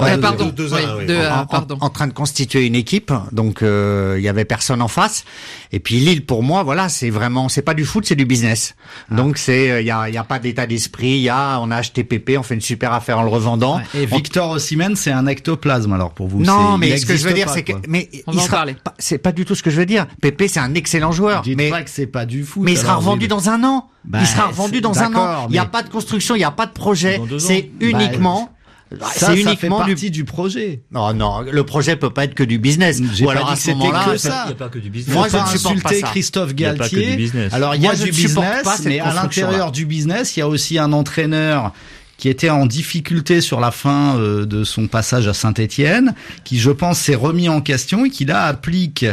Pardon. En train de constituer une équipe. Donc il y avait personne en face. Et puis Lille, pour moi, voilà, c'est pas du foot, c'est du business. Donc il y a pas d'état d'esprit. On a acheté Pépé, on fait une super affaire en le revendant. Et Victor Osimhen, c'est un ectoplasme alors pour vous. Non, mais ce que je veux dire, c'est que, on va en parler. C'est pas du tout ce que je veux dire. Pépé, c'est un excellent joueur. Dites pas que c'est pas du foot. Mais il sera revendu dans un an. Il sera revendu dans un an. Il n'y a pas de construction, il n'y a pas de projet. C'est uniquement. Ça fait partie du projet. Non, le projet peut pas être que du business. Ou alors à ce moment-là, il n'y a pas que du business. Moi, je ne supporte pas ça. Christophe Galtier. Alors, il y a du business, mais à l'intérieur du business, il y a aussi un entraîneur qui était en difficulté sur la fin de son passage à Saint-Étienne, qui, je pense, s'est remis en question et qui là applique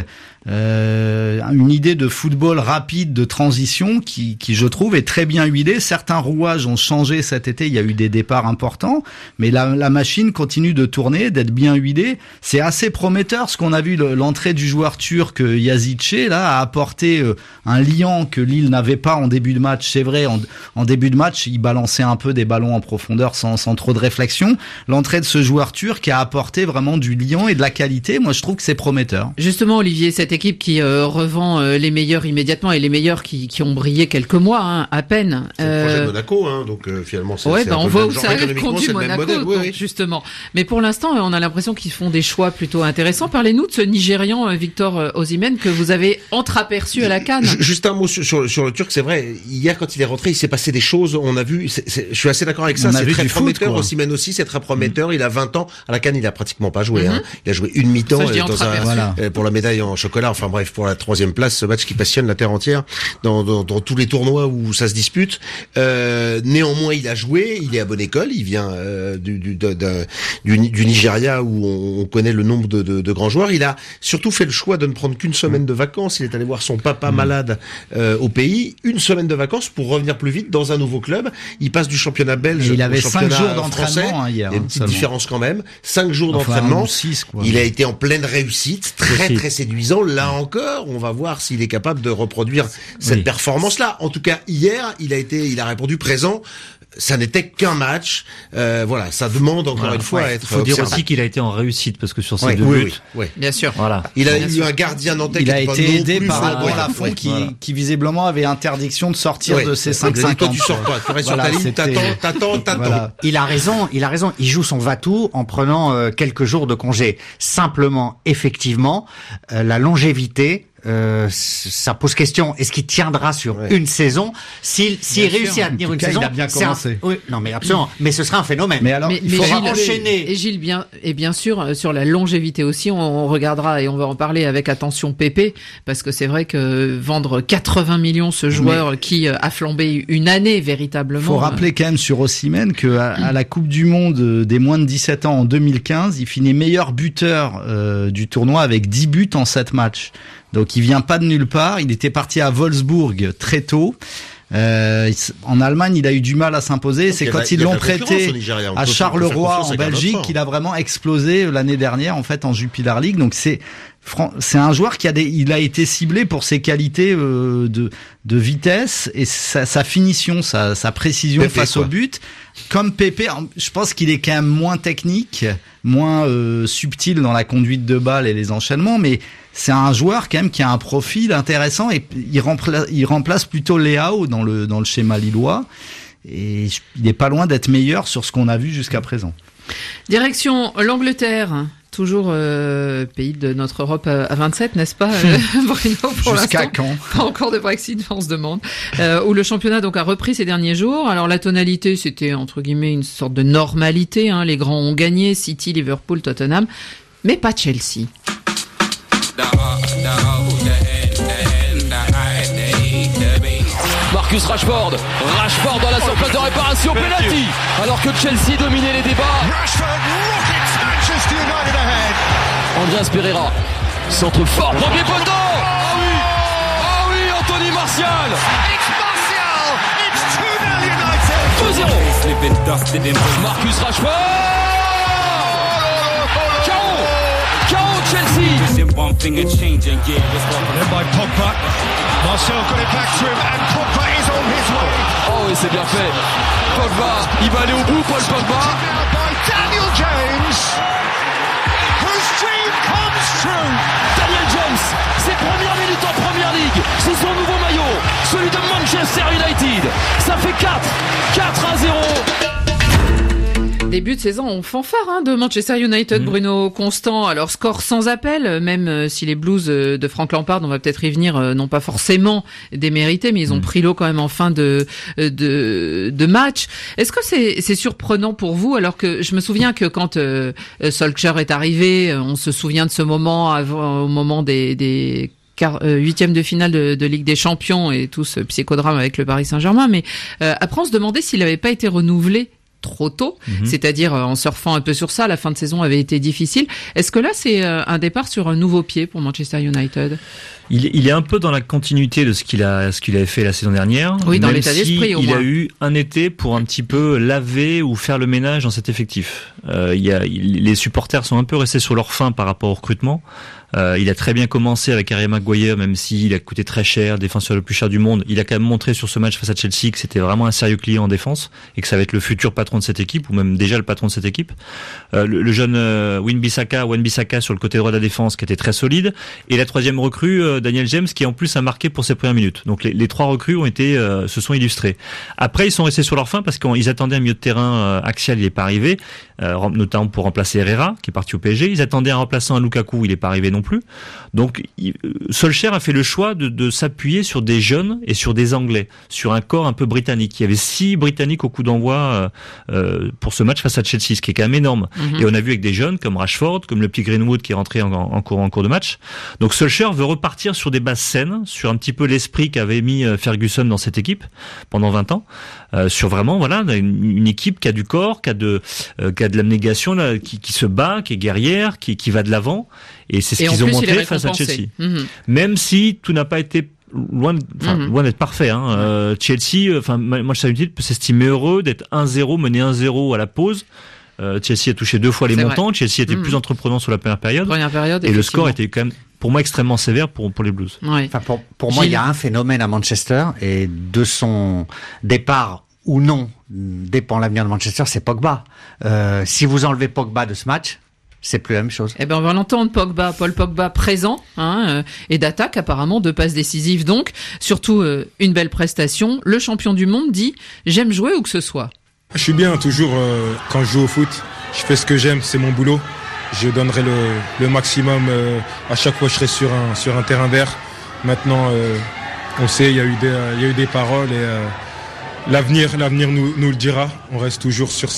une idée de football rapide, de transition, qui je trouve est très bien huilée. Certains rouages ont changé cet été, il y a eu des départs importants, mais la machine continue de tourner, d'être bien huilée. C'est assez prometteur ce qu'on a vu, l'entrée du joueur turc Yazice, là, a apporté un liant que Lille n'avait pas en début de match. C'est vrai, en début de match, il balançait un peu des ballons en profondeur sans trop de réflexion. L'entrée de ce joueur turc a apporté vraiment du liant et de la qualité. Moi, je trouve que c'est prometteur. Justement, Olivier, cette équipe qui revend les meilleurs immédiatement et les meilleurs qui ont brillé quelques mois, à peine. C'est le projet de Monaco, donc finalement c'est on voit où ça a conduit Monaco, justement. Mais pour l'instant, on a l'impression qu'ils font des choix plutôt intéressants. Parlez-nous de ce Nigérian Victor Osimhen que vous avez entreaperçu à la CAN. Juste un mot sur le Turc, c'est vrai. Hier, quand il est rentré, il s'est passé des choses. On a vu. Je suis assez d'accord avec ça. C'est très prometteur. Osimhen aussi, c'est très prometteur. Il a 20 ans. À la CAN, il a pratiquement pas joué. Il a joué une mi-temps pour la médaille en chocolat. Enfin bref, pour la 3e place, ce match qui passionne la terre entière dans tous les tournois où ça se dispute. Néanmoins, il a joué. Il est à bonne école. Il vient du Nigeria où on connaît le nombre de grands joueurs. Il a surtout fait le choix de ne prendre qu'une semaine de vacances. Il est allé voir son papa malade au pays. Une semaine de vacances pour revenir plus vite dans un nouveau club. Il passe du championnat belge il avait au championnat 5 jours d'entraînement hier. Il y a une petite différence quand même. 5 jours d'entraînement. 6, quoi. Il a été en pleine réussite, très séduisant. Là encore, on va voir s'il est capable de reproduire cette performance-là. En tout cas, hier, il a répondu présent. Ça n'était qu'un match. Voilà, ça demande encore une fois à être faut dire aussi qu'il a été en réussite parce que sur ces 2 buts. Oui. Bien sûr. Voilà. Il a eu un gardien nantais qui a été aidé par Alban Lafont qui visiblement avait interdiction de sortir de ses 5-5 ans. Toi, tu sors pas. Tu restes sur ta ligne, t'attends. Voilà. Il a raison. Il joue son va-tout en prenant quelques jours de congé. Simplement, effectivement, la longévité, ça pose question. Est-ce qu'il tiendra sur une saison? S'il réussit à tenir une saison, il a bien commencé. Oui, non, mais absolument. Mais ce sera un phénomène. Mais alors, il faudra enchaîner. Et Gilles, bien sûr, sur la longévité aussi, on regardera et on va en parler avec attention Pépé, parce que c'est vrai que vendre 80 millions ce joueur qui a flambé une année véritablement. Faut rappeler quand même sur Osimhen que à la Coupe du Monde des moins de 17 ans en 2015, il finit meilleur buteur du tournoi avec 10 buts en 7 matchs. Donc il vient pas de nulle part, il était parti à Wolfsburg très tôt. En Allemagne, il a eu du mal à s'imposer. C'est quand ils l'ont prêté à Charleroi en Belgique qu'il a vraiment explosé l'année dernière en fait en Jupiler League. Donc c'est un joueur il a été ciblé pour ses qualités de vitesse et sa finition, sa précision Pépé, face au but. Comme Pépé, je pense qu'il est quand même moins technique, moins subtil dans la conduite de balle et les enchaînements, mais c'est un joueur quand même qui a un profil intéressant et il remplace plutôt Leao dans le schéma lillois et il n'est pas loin d'être meilleur sur ce qu'on a vu jusqu'à présent. Direction l'Angleterre. Toujours pays de notre Europe à 27, n'est-ce pas, Bruno, pour jusqu'à l'instant. quand Pas encore de Brexit, on se demande. Où le championnat donc a repris ces derniers jours. Alors la tonalité, c'était entre guillemets une sorte de normalité. Les grands ont gagné, City, Liverpool, Tottenham, mais pas Chelsea. Marcus Rashford dans la surface de réparation, penalty, alors que Chelsea dominait les débats. Andreas Pereira, centre fort, premier poteau. Ah oui, Anthony Martial. It's Martial. 2-0. Marcus Rashford. KO Chelsea. Marcel got it back to him and Pogba is on his way. Oh oui, c'est bien fait. Pogba, il va aller au bout, Paul Pogba. By Daniel James, whose dream comes true. Daniel James, ses premières minutes en Première Ligue, c'est son nouveau maillot, celui de Manchester United. Ça fait 4-0. Début de saison en fanfare de Manchester United, Bruno Constant. Alors score sans appel, même si les Blues de Frank Lampard, on va peut-être y venir, n'ont pas forcément démérité, mais ils ont pris l'eau quand même en fin de match. Est-ce que c'est surprenant pour vous, alors que je me souviens que quand Solskjaer est arrivé, on se souvient de ce moment au moment des huitième de finale de Ligue des Champions et tout ce psychodrame avec le Paris Saint-Germain, mais après on se demandait s'il n'avait pas été renouvelé trop tôt, c'est-à-dire en surfant un peu sur ça, la fin de saison avait été difficile. Est-ce que là c'est un départ sur un nouveau pied pour Manchester United ? Il est un peu dans la continuité de ce qu'il avait fait la saison dernière. Oui, dans même l'état si d'esprit, au moins. Il a eu un été pour un petit peu laver ou faire le ménage dans cet effectif. Les supporters sont un peu restés sur leur faim par rapport au recrutement. Il a très bien commencé avec Harry Maguire, même s'il a coûté très cher, défenseur le plus cher du monde. Il a quand même montré sur ce match face à Chelsea que c'était vraiment un sérieux client en défense et que ça va être le futur patron de cette équipe, ou même déjà le patron de cette équipe. Le jeune Wan-Bissaka sur le côté droit de la défense qui était très solide, et la troisième recrue, Daniel James, qui en plus a marqué pour ses premières minutes. Donc les trois recrues se sont illustrés. Après, ils sont restés sur leur faim parce qu'ils attendaient un milieu de terrain axial, il n'est pas arrivé, notamment pour remplacer Herrera qui est parti au PSG. Ils attendaient un remplaçant à Lukaku, il n'est pas arrivé non plus. Donc Solskjaer a fait le choix de s'appuyer sur des jeunes et sur des Anglais, sur un corps un peu britannique. Il y avait 6 Britanniques au coup d'envoi pour ce match face à Chelsea, ce qui est quand même énorme. Et on a vu avec des jeunes comme Rashford, comme le petit Greenwood qui est rentré en cours de match. Donc Solskjaer veut repartir sur des bases saines, sur un petit peu l'esprit qu'avait mis Ferguson dans cette équipe pendant 20 ans, sur vraiment une équipe qui a du corps, qui a de l'abnégation, là, qui se bat, qui est guerrière, qui va de l'avant. Et c'est ce qu'ils ont montré face à Chelsea. Même si tout n'a pas été loin d'être parfait. Chelsea, Manchester United peut s'estimer heureux d'être 1-0, mené 1-0 à la pause. Chelsea a touché 2 fois les montants. Chelsea était plus entreprenant sur la première période. Et le score était quand même, pour moi, extrêmement sévère pour les Blues. Ouais. Enfin, pour moi, il y a un phénomène à Manchester, et de son départ ou non dépend l'avenir de Manchester, c'est Pogba. Si vous enlevez Pogba de ce match, c'est plus la même chose. Eh ben, on va l'entendre, Paul Pogba présent, et d'attaque, apparemment, 2 passes décisives, donc. Surtout, une belle prestation. Le champion du monde dit, j'aime jouer où que ce soit. Je suis bien, toujours, quand je joue au foot. Je fais ce que j'aime, c'est mon boulot. Je donnerai le maximum, à chaque fois que je serai sur un terrain vert. Maintenant, on sait, il y a eu des paroles, et l'avenir nous le dira. On reste toujours sur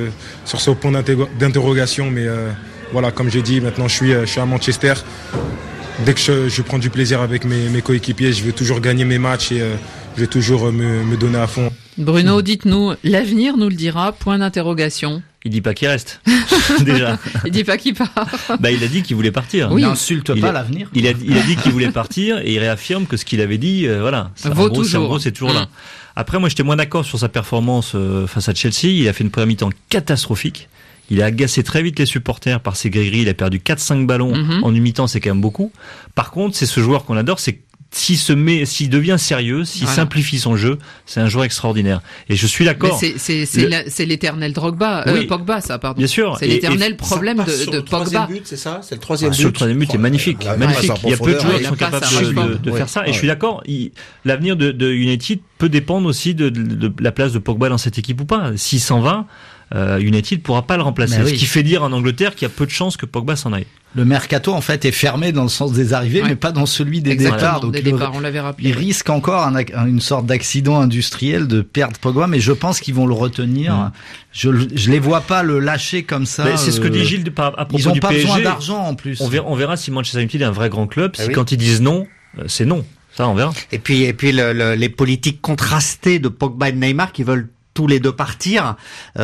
ce point d'interrogation, mais voilà, comme j'ai dit, maintenant je suis à Manchester. Dès que je prends du plaisir avec mes coéquipiers, je veux toujours gagner mes matchs, et je vais toujours me donner à fond. Bruno, dites-nous, l'avenir nous le dira, point d'interrogation. Il dit pas qu'il reste, déjà. Il dit pas qu'il part. Il a dit qu'il voulait partir. Oui. Il n'insulte pas l'avenir. Il a dit qu'il voulait partir, et il réaffirme que ce qu'il avait dit, vaut toujours. En gros, c'est toujours là. Après, moi, j'étais moins d'accord sur sa performance face à Chelsea. Il a fait une première mi-temps catastrophique. Il a agacé très vite les supporters par ses gris-gris. Il a perdu 4-5 ballons en une mi-temps, c'est quand même beaucoup. Par contre, c'est ce joueur qu'on adore, c'est s'il devient sérieux, s'il simplifie son jeu, c'est un joueur extraordinaire. Et je suis d'accord. Mais c'est l'éternel Pogba, ça, pardon. Bien sûr. C'est l'éternel problème de Pogba. Le troisième but, c'est ça? C'est le troisième but. Sur le troisième but, est magnifique. Magnifique. Il y a peu de joueurs qui sont capables de faire ça. Et je suis d'accord. L'avenir de United peut dépendre aussi de la place de Pogba dans cette équipe ou pas. S'il s'en va, United pourra pas le remplacer. Ce qui fait dire en Angleterre qu'il y a peu de chances que Pogba s'en aille. Le mercato, en fait, est fermé dans le sens des arrivées, mais pas dans celui des départs. Donc, on l'avait rappelé. Il risque encore une sorte d'accident industriel de perdre Pogba, mais je pense qu'ils vont le retenir. Je les vois pas le lâcher comme ça. Mais c'est ce que dit Gilles à propos du PSG. Ils ont pas besoin d'argent, en plus. On verra si Manchester United est un vrai grand club. Si quand ils disent non, c'est non. Ça, on verra. Et puis les politiques contrastées de Pogba et de Neymar qui veulent tous les deux partir,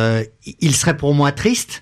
il serait pour moi triste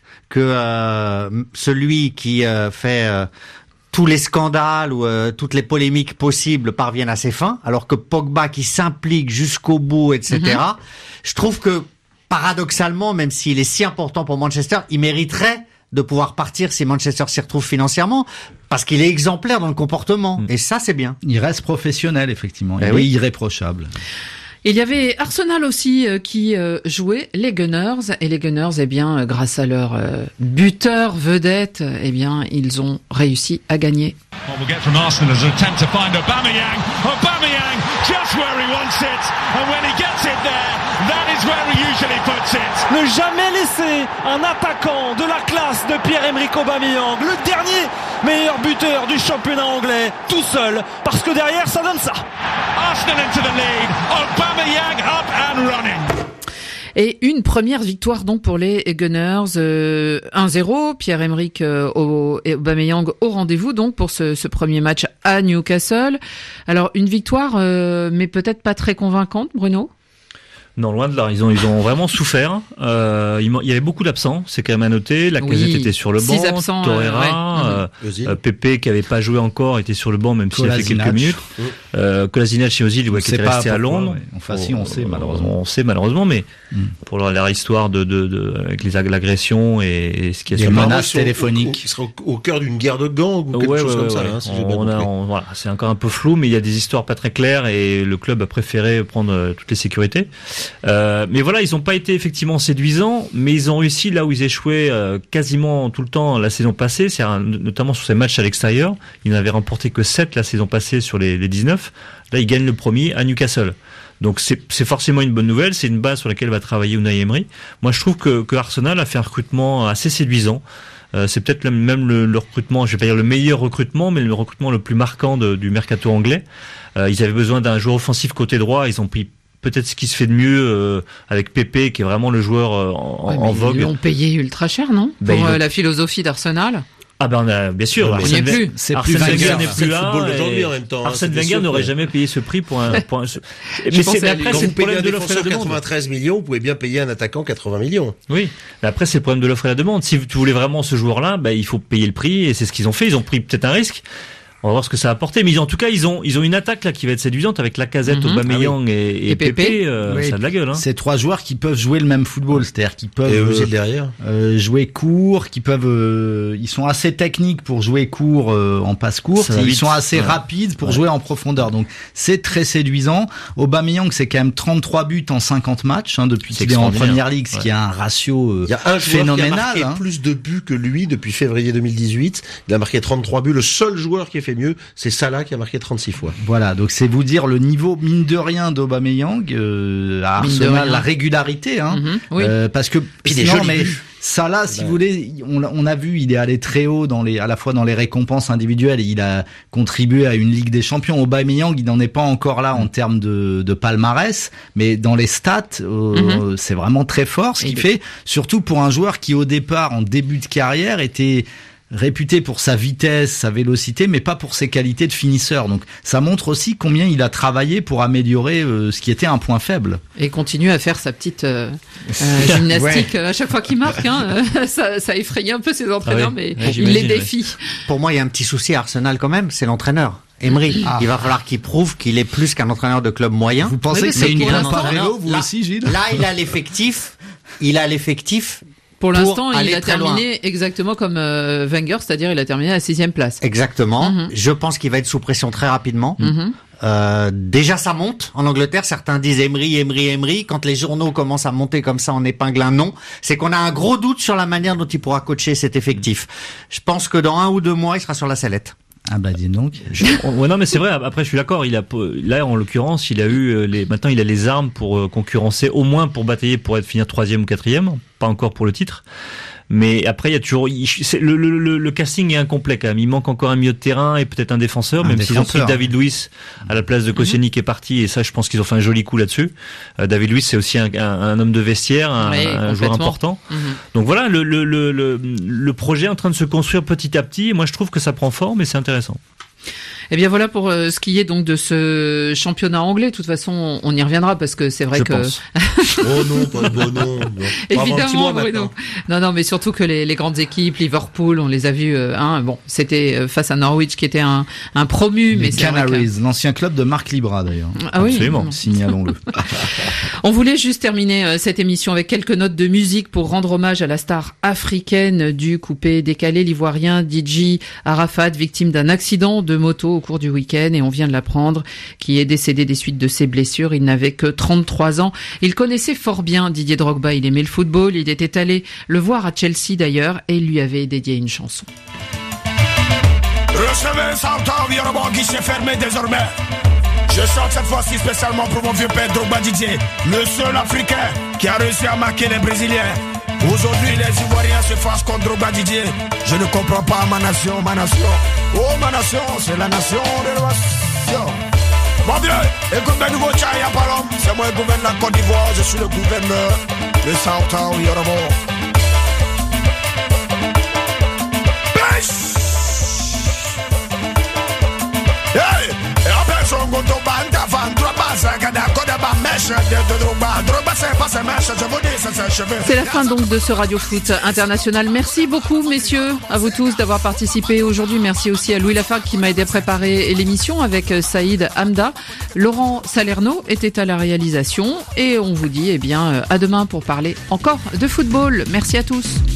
que celui qui fait tous les scandales ou toutes les polémiques possibles parviennent à ses fins, alors que Pogba qui s'implique jusqu'au bout, etc. Je trouve que paradoxalement, même s'il est si important pour Manchester, il mériterait de pouvoir partir si Manchester s'y retrouve financièrement, parce qu'il est exemplaire dans le comportement. Et ça, c'est bien. Il reste professionnel, effectivement. Il est irréprochable. Il y avait Arsenal aussi qui jouait les Gunners, et les Gunners, grâce à leur buteur vedette, ils ont réussi à gagner. What we'll get from Arsenal is an attempt to find Aubameyang. Aubameyang just where he wants it, and when he gets it there, that is where he usually puts it. Ne jamais laisser un attaquant de la classe de Pierre-Emerick Aubameyang, le dernier meilleur buteur du championnat anglais, tout seul, parce que derrière ça donne ça. Arsenal into the lead, Aubameyang up and running. Et une première victoire donc pour les Gunners, 1-0. Pierre-Emerick et Aubameyang au rendez-vous donc pour ce premier match à Newcastle. Alors une victoire, mais peut-être pas très convaincante, Bruno. Non, loin de là. Ils ont vraiment souffert. Il y avait beaucoup d'absents. C'est quand même à noter. Lacazette était sur le banc. 6 absents. Torreira, Pepe qui avait pas joué encore était sur le banc même s'il a fait quelques minutes. Kolasinac chez Ozil, qui était resté à Londres. Ouais. Enfin, si on sait malheureusement. On sait malheureusement, mais pour leur histoire avec l'agression et ce qui est les menaces téléphoniques. Qui serait au cœur d'une guerre de gangs ou quelque chose comme ça. Hein, si j'ai bien compris. Voilà, c'est encore un peu flou, mais il y a des histoires pas très claires et le club a préféré prendre toutes les sécurités. Mais voilà, ils n'ont pas été effectivement séduisants, mais ils ont réussi là où ils échouaient quasiment tout le temps la saison passée, c'est notamment sur ces matchs à l'extérieur. Ils n'avaient remporté que 7 la saison passée sur les 19. Là, ils gagnent le premier à Newcastle. Donc c'est forcément une bonne nouvelle, c'est une base sur laquelle va travailler Unai Emery. Moi, je trouve que Arsenal a fait un recrutement assez séduisant. C'est peut-être même le recrutement, je vais pas dire le meilleur recrutement, mais le recrutement le plus marquant du mercato anglais. Ils avaient besoin d'un joueur offensif côté droit, ils ont pris peut-être ce qui se fait de mieux avec Pepe, qui est vraiment le joueur en vogue. Ils l'ont payé ultra cher, non? Pour la philosophie d'Arsenal. Ah ben bien sûr. Arsène Wenger n'est plus là. D'aujourd'hui en même temps. Arsène Wenger n'aurait jamais payé ce prix pour un. Mais après c'est le problème de l'offre et la demande. 93 millions, vous pouvez bien payer un attaquant 80 millions. Oui. Mais après c'est le problème de l'offre et la demande. Si tu voulais vraiment ce joueur-là, il faut payer le prix et c'est ce qu'ils ont fait. Ils ont pris peut-être un risque. On va voir ce que ça a apporté, mais en tout cas ils ont une attaque là qui va être séduisante avec Lacazette, Aubameyang et Pepe. Ça a de la gueule. Hein. C'est 3 joueurs qui peuvent jouer le même football, c'est-à-dire qu'ils peuvent derrière. Jouer court, qui peuvent. Ils sont assez techniques pour jouer court en passe courte. Ils sont assez rapides pour jouer en profondeur. Donc c'est très séduisant. Aubameyang, c'est quand même 33 buts en 50 matchs depuis qu'il est en Première Ligue, ce qui est un ratio Il y a un phénoménal. Joueur qui a marqué plus de buts que lui depuis février 2018. Il a marqué 33 buts. Le seul joueur qui a fait mieux, c'est Salah qui a marqué 36 fois. Voilà, donc c'est vous dire le niveau mine de rien d'Aubameyang à Arsenal, la régularité, parce que Salah, si vous voulez, on a vu, il est allé très haut à la fois dans les récompenses individuelles et il a contribué à une Ligue des Champions. Aubameyang, il n'en est pas encore là en termes de palmarès, mais dans les stats, c'est vraiment très fort, ce qu'il fait, surtout pour un joueur qui au départ, en début de carrière, était réputé pour sa vitesse, sa vélocité, mais pas pour ses qualités de finisseur. Donc ça montre aussi combien il a travaillé pour améliorer ce qui était un point faible. Et continue à faire sa petite gymnastique à chaque fois qu'il marque. Ça effraie un peu ses entraîneurs, mais il les défie. Pour moi, il y a un petit souci à Arsenal quand même, c'est l'entraîneur. Emery, il va falloir qu'il prouve qu'il est plus qu'un entraîneur de club moyen. Vous pensez que c'est une grimpe à vélo, vous aussi, Gilles? Là, il a l'effectif. Pour l'instant, il a terminé exactement comme Wenger, c'est-à-dire il a terminé à la 6e place. Exactement. Je pense qu'il va être sous pression très rapidement. Déjà, ça monte. En Angleterre, certains disent Emery. Quand les journaux commencent à monter comme ça en épingle un nom, c'est qu'on a un gros doute sur la manière dont il pourra coacher cet effectif. Je pense que dans 1 ou 2 mois, il sera sur la sellette. Ah bah dis donc. Non mais c'est vrai. Après je suis d'accord. Là en l'occurrence il a eu maintenant il a les armes pour concurrencer au moins pour batailler pour finir 3e ou 4e. Pas encore pour le titre. Mais après il y a toujours le casting est incomplet quand même. Il manque encore un milieu de terrain et peut-être un défenseur, même s'ils ont pris David Luiz à la place de Koscielny qui est parti, et ça je pense qu'ils ont fait un joli coup là-dessus. David Luiz c'est aussi un homme de vestiaire, un joueur important. Donc voilà, le projet est en train de se construire petit à petit. Moi je trouve que ça prend forme et c'est intéressant. Eh bien voilà pour ce qui est donc de ce championnat anglais. De toute façon, on y reviendra parce que c'est vrai que. Oh non, pas non. Évidemment, Bruno. Non, mais surtout que les grandes équipes, Liverpool, on les a vus. C'était face à Norwich qui était un promu, les mais c'est Canaries, l'ancien club de Marc Libra d'ailleurs. Ah oui, absolument. Signalons-le. On voulait juste terminer cette émission avec quelques notes de musique pour rendre hommage à la star africaine du coupé décalé, l'Ivoirien DJ Arafat, victime d'un accident de moto au cours du week-end, et on vient de l'apprendre, qui est décédé des suites de ses blessures. Il n'avait que 33 ans. Il connaissait fort bien Didier Drogba, il aimait le football, il était allé le voir à Chelsea d'ailleurs, et il lui avait dédié une chanson. Recevez Santor Yoruba qui s'est fermé désormais. Je chante cette fois-ci spécialement pour mon vieux père Drogba Didier, le seul Africain qui a réussi à marquer les Brésiliens. Aujourd'hui les Ivoiriens se fâchent contre Drogba Didier. Je ne comprends pas ma nation. Oh ma nation, c'est la nation de la nation. Mon Dieu, écoute mes nouveaux Tchaya Palom. C'est moi qui gouverne la Côte d'Ivoire, je suis le gouverneur de Santor Yoruba. Hey! Son goto banda van Drogba sagada koda ba mesh de Drogba C'est la fin donc de ce Radio Foot International. Merci beaucoup messieurs, à vous tous d'avoir participé aujourd'hui. Merci aussi à Louis Lafargue qui m'a aidé à préparer l'émission avec Saïd Hamda. Laurent Salerno était à la réalisation et on vous dit à demain pour parler encore de football. Merci à tous.